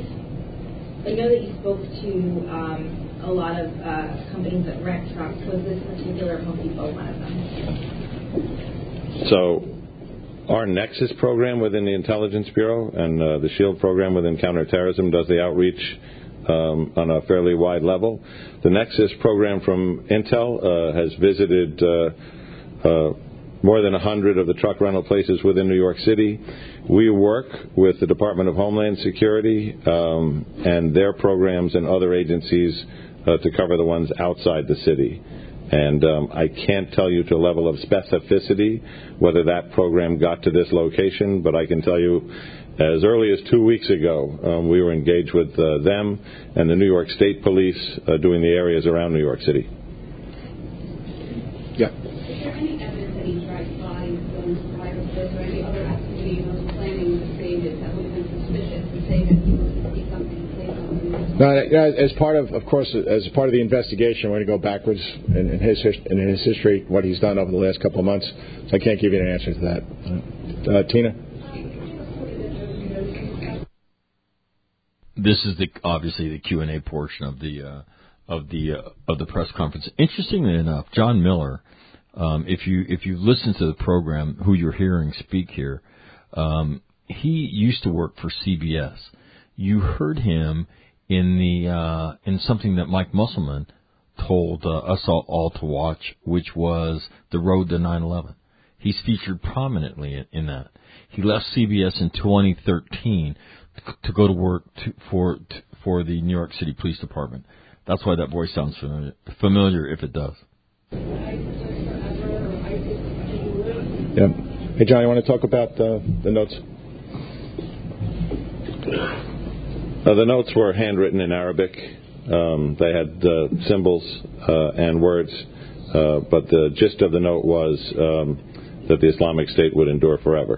I know that you spoke to um, a lot of uh, companies that rent trucks, was this particular Home Depot one of them? So our Nexus program within the Intelligence Bureau and uh, the SHIELD program within counterterrorism does the outreach Um, on a fairly wide level. The Nexus program from Intel uh, has visited uh, uh, more than one hundred of the truck rental places within New York City. We work with the Department of Homeland Security um, and their programs and other agencies uh, to cover the ones outside the city. And um, I can't tell you to a level of specificity whether that program got to this location, but I can tell you as early as two weeks ago, um, we were engaged with uh, them and the New York State Police uh, doing the areas around New York City. Yeah. Is there any evidence that he tried buying guns prior to this or any other activity he was planning to say that that would have been suspicious to say that he was to see something, say something? No, as part of, of course, as part of the investigation, we're going to go backwards in, in his in his history, what he's done over the last couple of months. So I can't give you an answer to that. Uh, Tina? This is the obviously the Q and A portion of the uh, of the uh, of the press conference. Interestingly enough, John Miller, um, if you if you listen to the program, who you're hearing speak here, um, he used to work for C B S. You heard him in the uh, in something that Mike Musselman told uh, us all, all to watch, which was The Road to nine eleven. He's featured prominently in, in that. He left C B S in twenty thirteen to go to work to, for to, for the New York City Police Department. That's why that voice sounds familiar, familiar if it does. Yeah. Hey, John, you want to talk about uh, the notes? Uh, the notes were handwritten in Arabic. Um, they had uh, symbols uh, and words, uh, but the gist of the note was um, that the Islamic State would endure forever.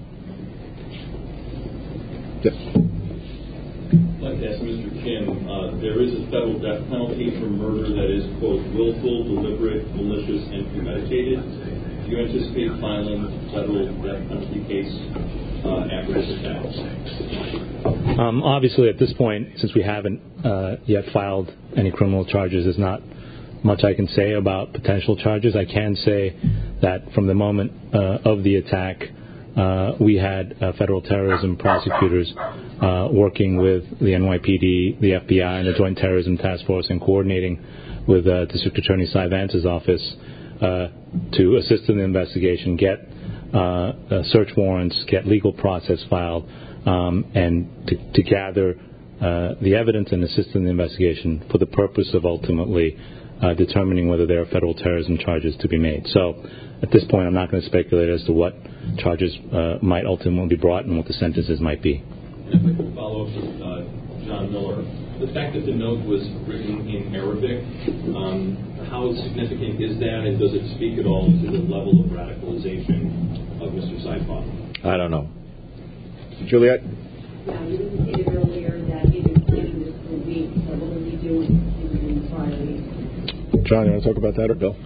Yes. I'd like to ask Mister Kim, uh, there is a federal death penalty for murder that is, quote, willful, deliberate, malicious, and premeditated. Do you anticipate filing a federal death penalty case uh, after this attack? Um, obviously, at this point, since we haven't uh, yet filed any criminal charges, there's not much I can say about potential charges. I can say that from the moment uh, of the attack, Uh, we had uh, federal terrorism prosecutors uh, working with the N Y P D, the F B I, and the Joint Terrorism Task Force and coordinating with uh, District Attorney Cy Vance's office uh, to assist in the investigation, get uh, uh, search warrants, get legal process filed, um, and to, to gather uh, the evidence and assist in the investigation for the purpose of ultimately uh, determining whether there are federal terrorism charges to be made. So at this point, I'm not going to speculate as to what charges uh, might ultimately be brought and what the sentences might be. If I could follow up with uh, John Miller, the fact that the note was written in Arabic, um, how significant is that, and does it speak at all to the level of radicalization of Mister Saipov? I don't know. Juliet? Yeah, you indicated earlier that he was planning this for weeks, so what was he doing in the prior weeks? John, you want to talk about that, or Bill?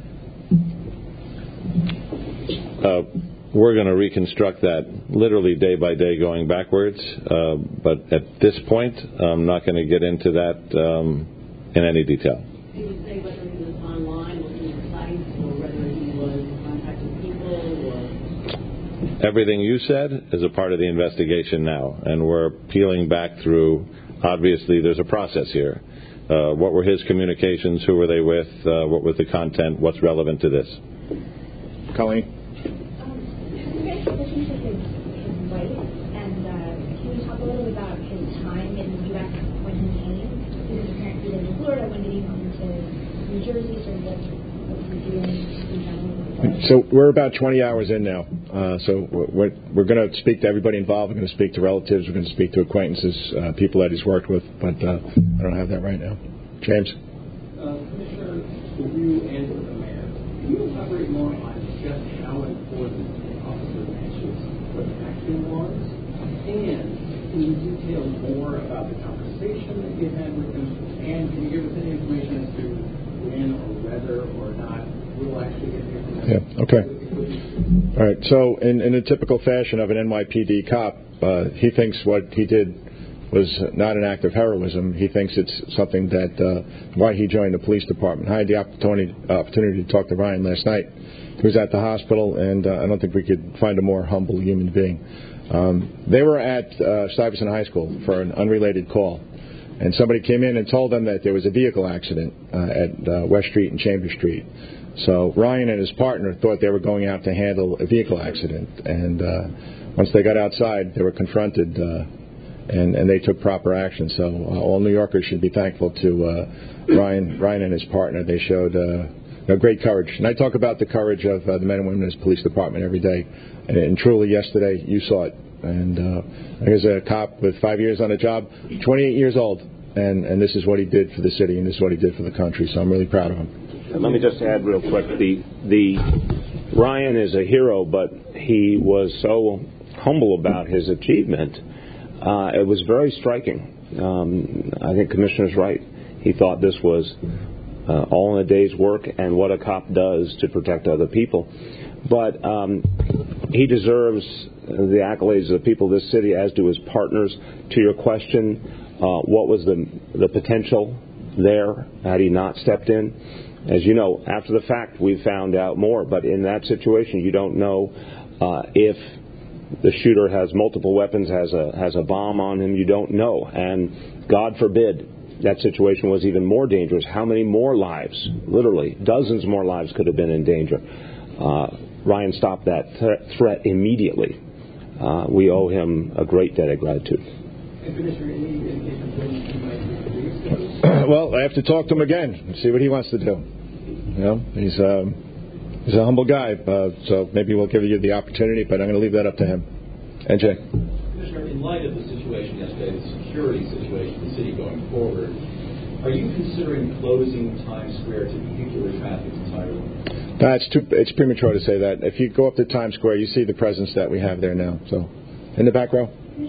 Uh, we're going to reconstruct that literally day by day going backwards, uh, but at this point, I'm not going to get into that um, in any detail. Did you say whether he was online, looking at sites, or whether he was contacting people, or? Everything you said is a part of the investigation now, and we're peeling back through, obviously there's a process here. Uh, what were his communications? Who were they with? Uh, what was the content? What's relevant to this? Colleen? So we're about twenty hours in now. Uh, so we're, we're going to speak to everybody involved. We're going to speak to relatives. We're going to speak to acquaintances, uh, people that he's worked with. But uh, I don't have that right now. James? Uh, Commissioner, for you and for the mayor, can you elaborate more on just how important Officer Manship's protection was? And can you detail more about the conversation that you had with him? And can you give us any information as to when or whether or not we'll actually get the information? Yeah, okay. All right, so in, in a typical fashion of an N Y P D cop, uh, he thinks what he did was not an act of heroism. He thinks it's something that, uh, why he joined the police department. I had the opportunity, opportunity to talk to Ryan last night. He was at the hospital, and uh, I don't think we could find a more humble human being. Um, they were at uh, Stuyvesant High School for an unrelated call, and somebody came in and told them that there was a vehicle accident uh, at uh, West Street and Chambers Street. So Ryan and his partner thought they were going out to handle a vehicle accident, and uh, once they got outside, they were confronted, uh, and, and they took proper action. So uh, all New Yorkers should be thankful to uh, Ryan, Ryan and his partner. They showed uh, you know, great courage. And I talk about the courage of uh, the men and women in this police department every day, and, and truly yesterday you saw it. And uh, here's a cop with five years on the job, twenty-eight years old, and, and this is what he did for the city, and this is what he did for the country. So I'm really proud of him. Let me just add real quick. The the Ryan is a hero, but he was so humble about his achievement. Uh, it was very striking. Um, I think Commissioner's right. He thought this was uh, all in a day's work, and what a cop does to protect other people. But um, he deserves the accolades of the people of this city, as do his partners. To your question, uh, what was the the potential there had he not stepped in? As you know, after the fact, we found out more. But in that situation, you don't know uh, if the shooter has multiple weapons, has a has a bomb on him. You don't know. And God forbid that situation was even more dangerous. How many more lives, literally, dozens more lives could have been in danger? Uh, Ryan stopped that th- threat immediately. Uh, we owe him a great debt of gratitude. Well, I have to talk to him again and see what he wants to do. You know, he's um, he's a humble guy, uh, so maybe we'll give you the opportunity, but I'm going to leave that up to him. N J. Commissioner, in light of the situation yesterday, the security situation in the city going forward, are you considering closing Times Square to vehicular traffic entirely? No, it's too it's premature to say that. If you go up to Times Square, you see the presence that we have there now. So, in the back row.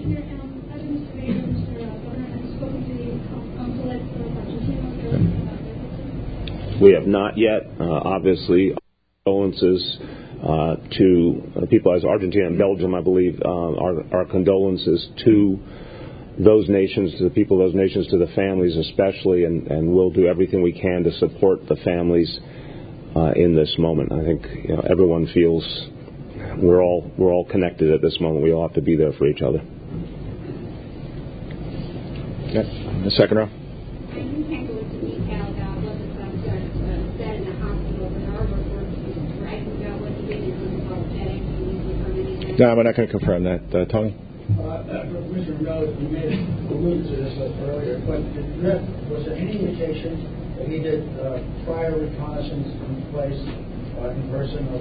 We have not yet, uh, obviously, condolences uh, to people as Argentina and Belgium, I believe, uh, our, our condolences to those nations, to the people of those nations, to the families especially, and, and we'll do everything we can to support the families uh, in this moment. I think you know, everyone feels we're all we're all connected at this moment. We all have to be there for each other. Okay. The second row. No, we're not going to confirm that. Uh, Tony? Uh, Commissioner Rose, you may have alluded to this earlier, but was there any indication that he did uh, prior reconnaissance in place uh, in person of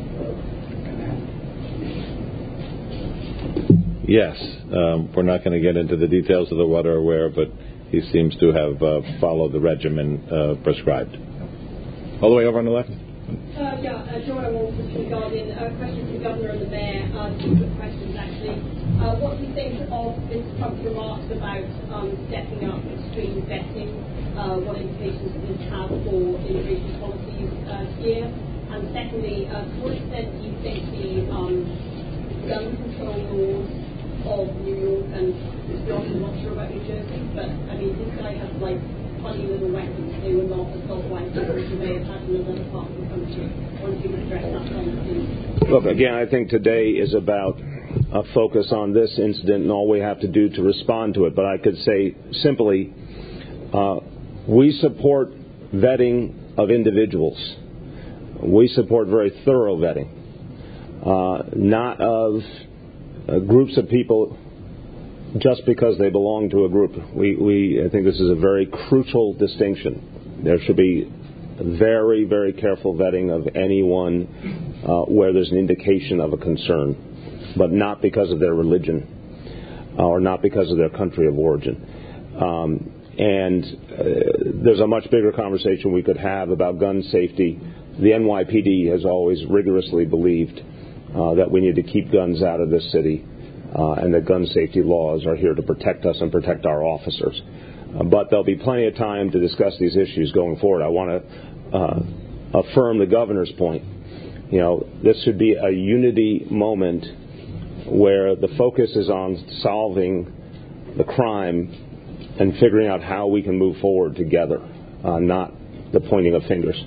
uh, Yes. Um, we're not going to get into the details of the what or where, but he seems to have uh, followed the regimen uh, prescribed. All the way over on the left? Uh, yeah, uh, Joanna Walters from Guardian. A uh, question to the Governor and the Mayor. Uh, two quick questions, actually. Uh, what do you think of Mister Trump's remarks about um, stepping up extreme vetting? Uh, what implications does this have for immigration policies uh, here? And secondly, uh, to what extent do you think the um, gun control laws of New York, and I'm not sure about New Jersey, but I mean, this guy has like funny little weapons. They were not assault rifles, which you may have had in another part of the country. Once you address that kind of thing. Look, again, I think today is about a focus on this incident and all we have to do to respond to it. But I could say simply, uh, we support vetting of individuals. We support very thorough vetting, uh, not of uh, groups of people just because they belong to a group. We, we, I think this is a very crucial distinction. There should be very, very careful vetting of anyone uh, where there's an indication of a concern, but not because of their religion uh, or not because of their country of origin. Um, and uh, there's a much bigger conversation we could have about gun safety. The N Y P D has always rigorously believed uh, that we need to keep guns out of this city. Uh, and the gun safety laws are here to protect us and protect our officers. Uh, but there'll be plenty of time to discuss these issues going forward. I want to uh, affirm the governor's point. You know, this should be a unity moment where the focus is on solving the crime and figuring out how we can move forward together, uh, not the pointing of fingers.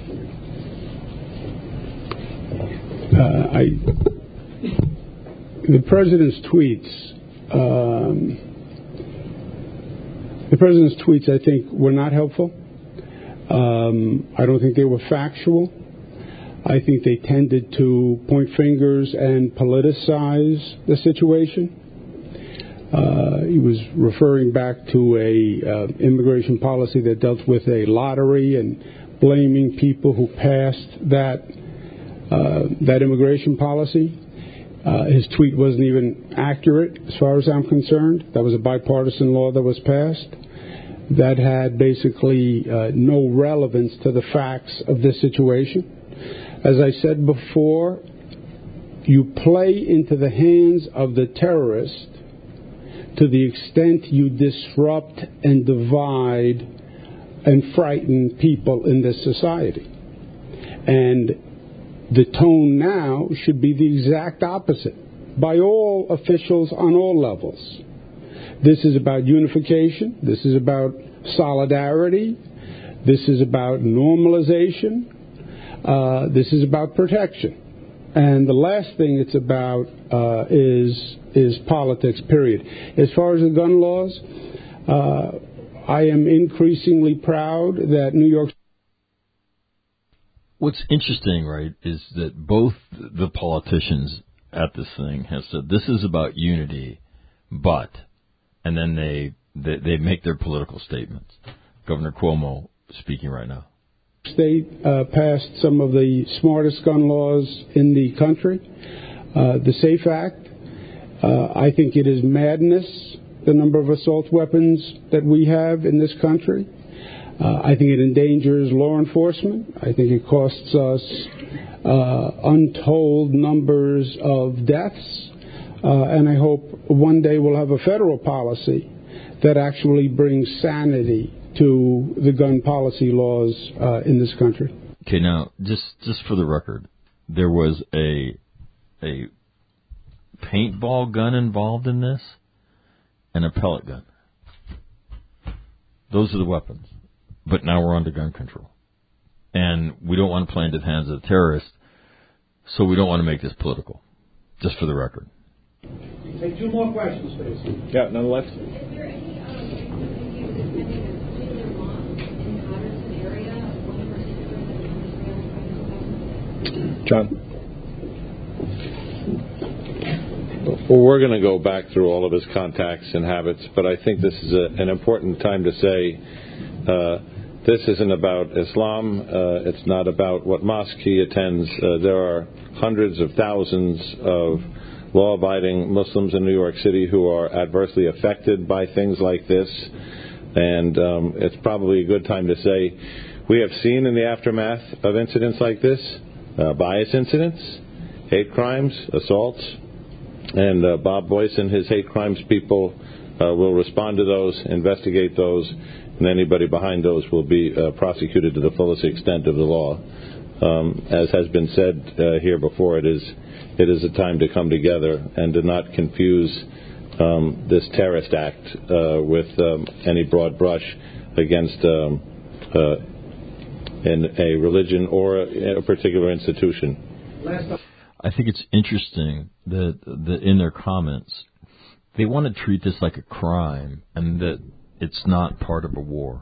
Uh, I... The president's tweets, um, the president's tweets, I think, were not helpful. Um, I don't think they were factual. I think they tended to point fingers and politicize the situation. Uh, he was referring back to a uh, immigration policy that dealt with a lottery and blaming people who passed that uh, that immigration policy. Uh, his tweet wasn't even accurate as far as I'm concerned. That was a bipartisan law that was passed that had basically uh, no relevance to the facts of this situation. As I said before, you play into the hands of the terrorist to the extent you disrupt and divide and frighten people in this society. And the tone now should be the exact opposite by all officials on all levels. This is about unification. This is about solidarity. This is about normalization. Uh, this is about protection. And the last thing it's about uh, is is politics, period. As far as the gun laws, uh, I am increasingly proud that New York. What's interesting, right, is that both the politicians at this thing have said this is about unity, but, and then they they, they make their political statements. Governor Cuomo speaking right now. State uh, passed some of the smartest gun laws in the country. Uh, the SAFE Act, uh, I think it is madness, the number of assault weapons that we have in this country. Uh, I think it endangers law enforcement. I think it costs us uh, untold numbers of deaths. Uh, and I hope one day we'll have a federal policy that actually brings sanity to the gun policy laws uh, in this country. Okay, now just just for the record, there was a a paintball gun involved in this, and a pellet gun. Those are the weapons. But now we're on to gun control, and we don't want to play into the hands of the terrorists, so we don't want to make this political. Just for the record. Take two more questions, please. Yeah, none left. Is there any um, John? Well, we're going to go back through all of his contacts and habits, but I think this is a, an important time to say uh, this isn't about Islam. Uh, it's not about what mosque he attends. Uh, there are hundreds of thousands of law-abiding Muslims in New York City who are adversely affected by things like this, and um, it's probably a good time to say we have seen in the aftermath of incidents like this Uh, bias incidents, hate crimes, assaults, and uh, Bob Boyce and his hate crimes people uh, will respond to those, investigate those, and anybody behind those will be uh, prosecuted to the fullest extent of the law. Um, as has been said uh, here before, it is it is a time to come together and to not confuse um, this terrorist act uh, with um, any broad brush against um, uh, in a religion or a, a particular institution. I think it's interesting that, that in their comments, they want to treat this like a crime and that it's not part of a war.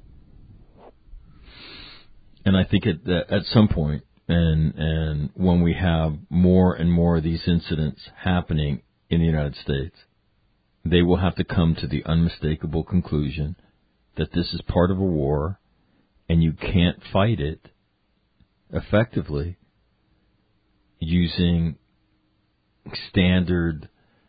And I think at, at some point, and, and when we have more and more of these incidents happening in the United States, they will have to come to the unmistakable conclusion that this is part of a war, and you can't fight it effectively using standard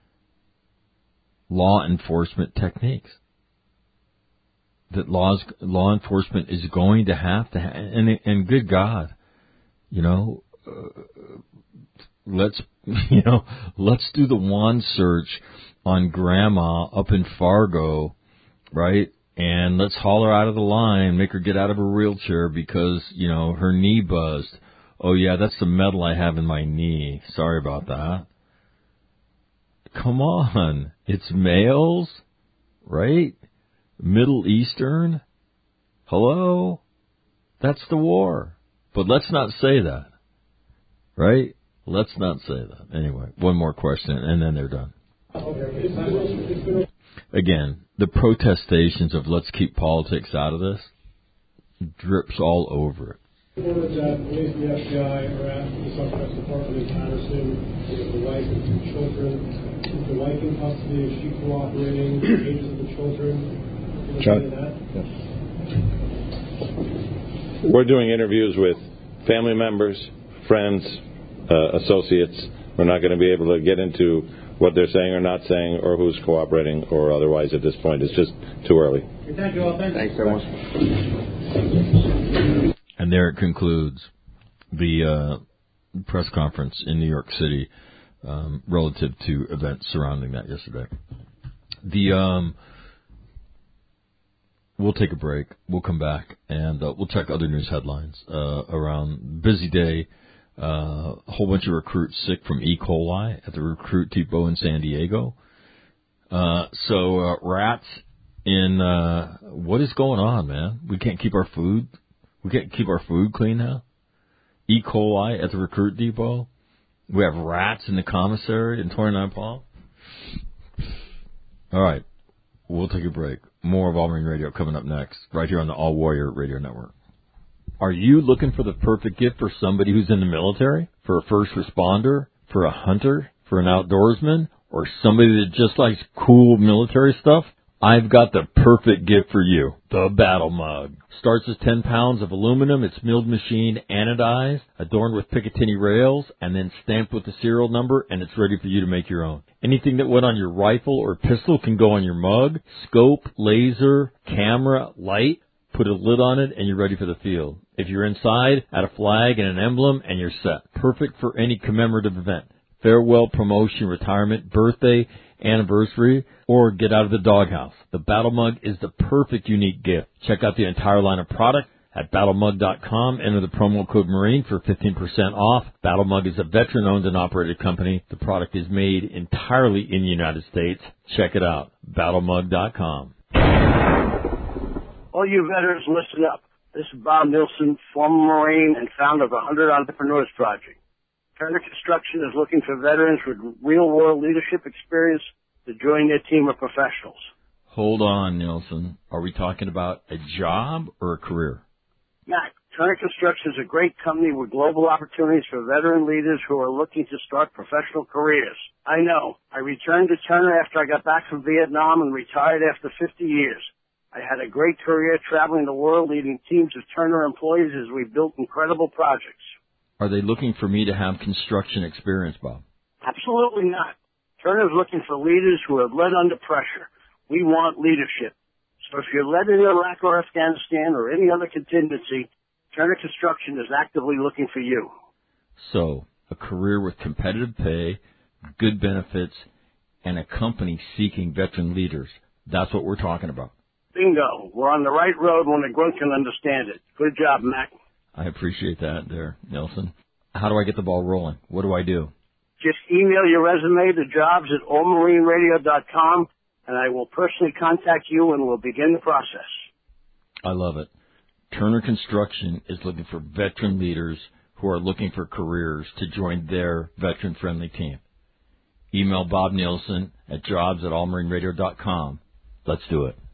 law enforcement techniques. That laws, law enforcement is going to have to, ha- and and good God, you know, uh, let's you know let's do the wand search on Grandma up in Fargo, right? And let's haul her out of the line, make her get out of her wheelchair because, you know, her knee buzzed. Oh, yeah, that's the metal I have in my knee. Sorry about that. Come on. It's males, right? Middle Eastern. Hello? That's the war. But let's not say that, right? Let's not say that. Anyway, one more question, and then they're done. Again, the protestations of let's keep politics out of this drips all over it. Reported that police and the F B I are at the suspect's apartment in Patterson with the wife and two children. Is the wife in custody? Is she cooperating? The ages of the children? John? Yes. We're doing interviews with family members, friends, uh, associates. We're not going to be able to get into what they're saying or not saying or who's cooperating or otherwise at this point. It's just too early. Thank you all. Thank Thanks very much. And there it concludes the uh, press conference in New York City um, relative to events surrounding that yesterday. The um, we'll take a break. We'll come back and uh, we'll check other news headlines uh, around busy day. Uh, a whole bunch of recruits sick from E. coli at the recruit depot in San Diego. Uh, so uh, rats in uh, what is going on, man? We can't keep our food. We can't keep our food clean now. E. coli at the recruit depot. We have rats in the commissary in twenty-nine Palm. All right, we'll take a break. More of All Marine Radio coming up next, right here on the All Warrior Radio Network. Are you looking for the perfect gift for somebody who's in the military, for a first responder, for a hunter, for an outdoorsman, or somebody that just likes cool military stuff? I've got the perfect gift for you, the Battle Mug. Starts as ten pounds of aluminum. It's milled machined, anodized, adorned with Picatinny rails, and then stamped with the serial number, and it's ready for you to make your own. Anything that went on your rifle or pistol can go on your mug. Scope, laser, camera, light. Put a lid on it, and you're ready for the field. If you're inside, add a flag and an emblem, and you're set. Perfect for any commemorative event. Farewell, promotion, retirement, birthday, anniversary, or get out of the doghouse. The Battle Mug is the perfect unique gift. Check out the entire line of products at battle mug dot com. Enter the promo code Marine for fifteen percent off. Battle Mug is a veteran-owned and operated company. The product is made entirely in the United States. Check it out, battle mug dot com. All you veterans, listen up. This is Bob Nilsson, former Marine and founder of the one hundred Entrepreneurs Project. Turner Construction is looking for veterans with real-world leadership experience to join their team of professionals. Hold on, Nilsson. Are we talking about a job or a career? Mac, Turner Construction is a great company with global opportunities for veteran leaders who are looking to start professional careers. I know. I returned to Turner after I got back from Vietnam and retired after fifty years. I had a great career traveling the world leading teams of Turner employees as we built incredible projects. Are they looking for me to have construction experience, Bob? Absolutely not. Turner is looking for leaders who have led under pressure. We want leadership. So if you're led in Iraq or Afghanistan or any other contingency, Turner Construction is actively looking for you. So, a career with competitive pay, good benefits, and a company seeking veteran leaders. That's what we're talking about. Bingo. We're on the right road when a grunt can understand it. Good job, Mac. I appreciate that there, Nelson. How do I get the ball rolling? What do I do? Just email your resume to jobs at all marine radio dot com, and I will personally contact you and we'll begin the process. I love it. Turner Construction is looking for veteran leaders who are looking for careers to join their veteran-friendly team. Email Bob Nielsen at jobs at all marine radio dot com. Let's do it.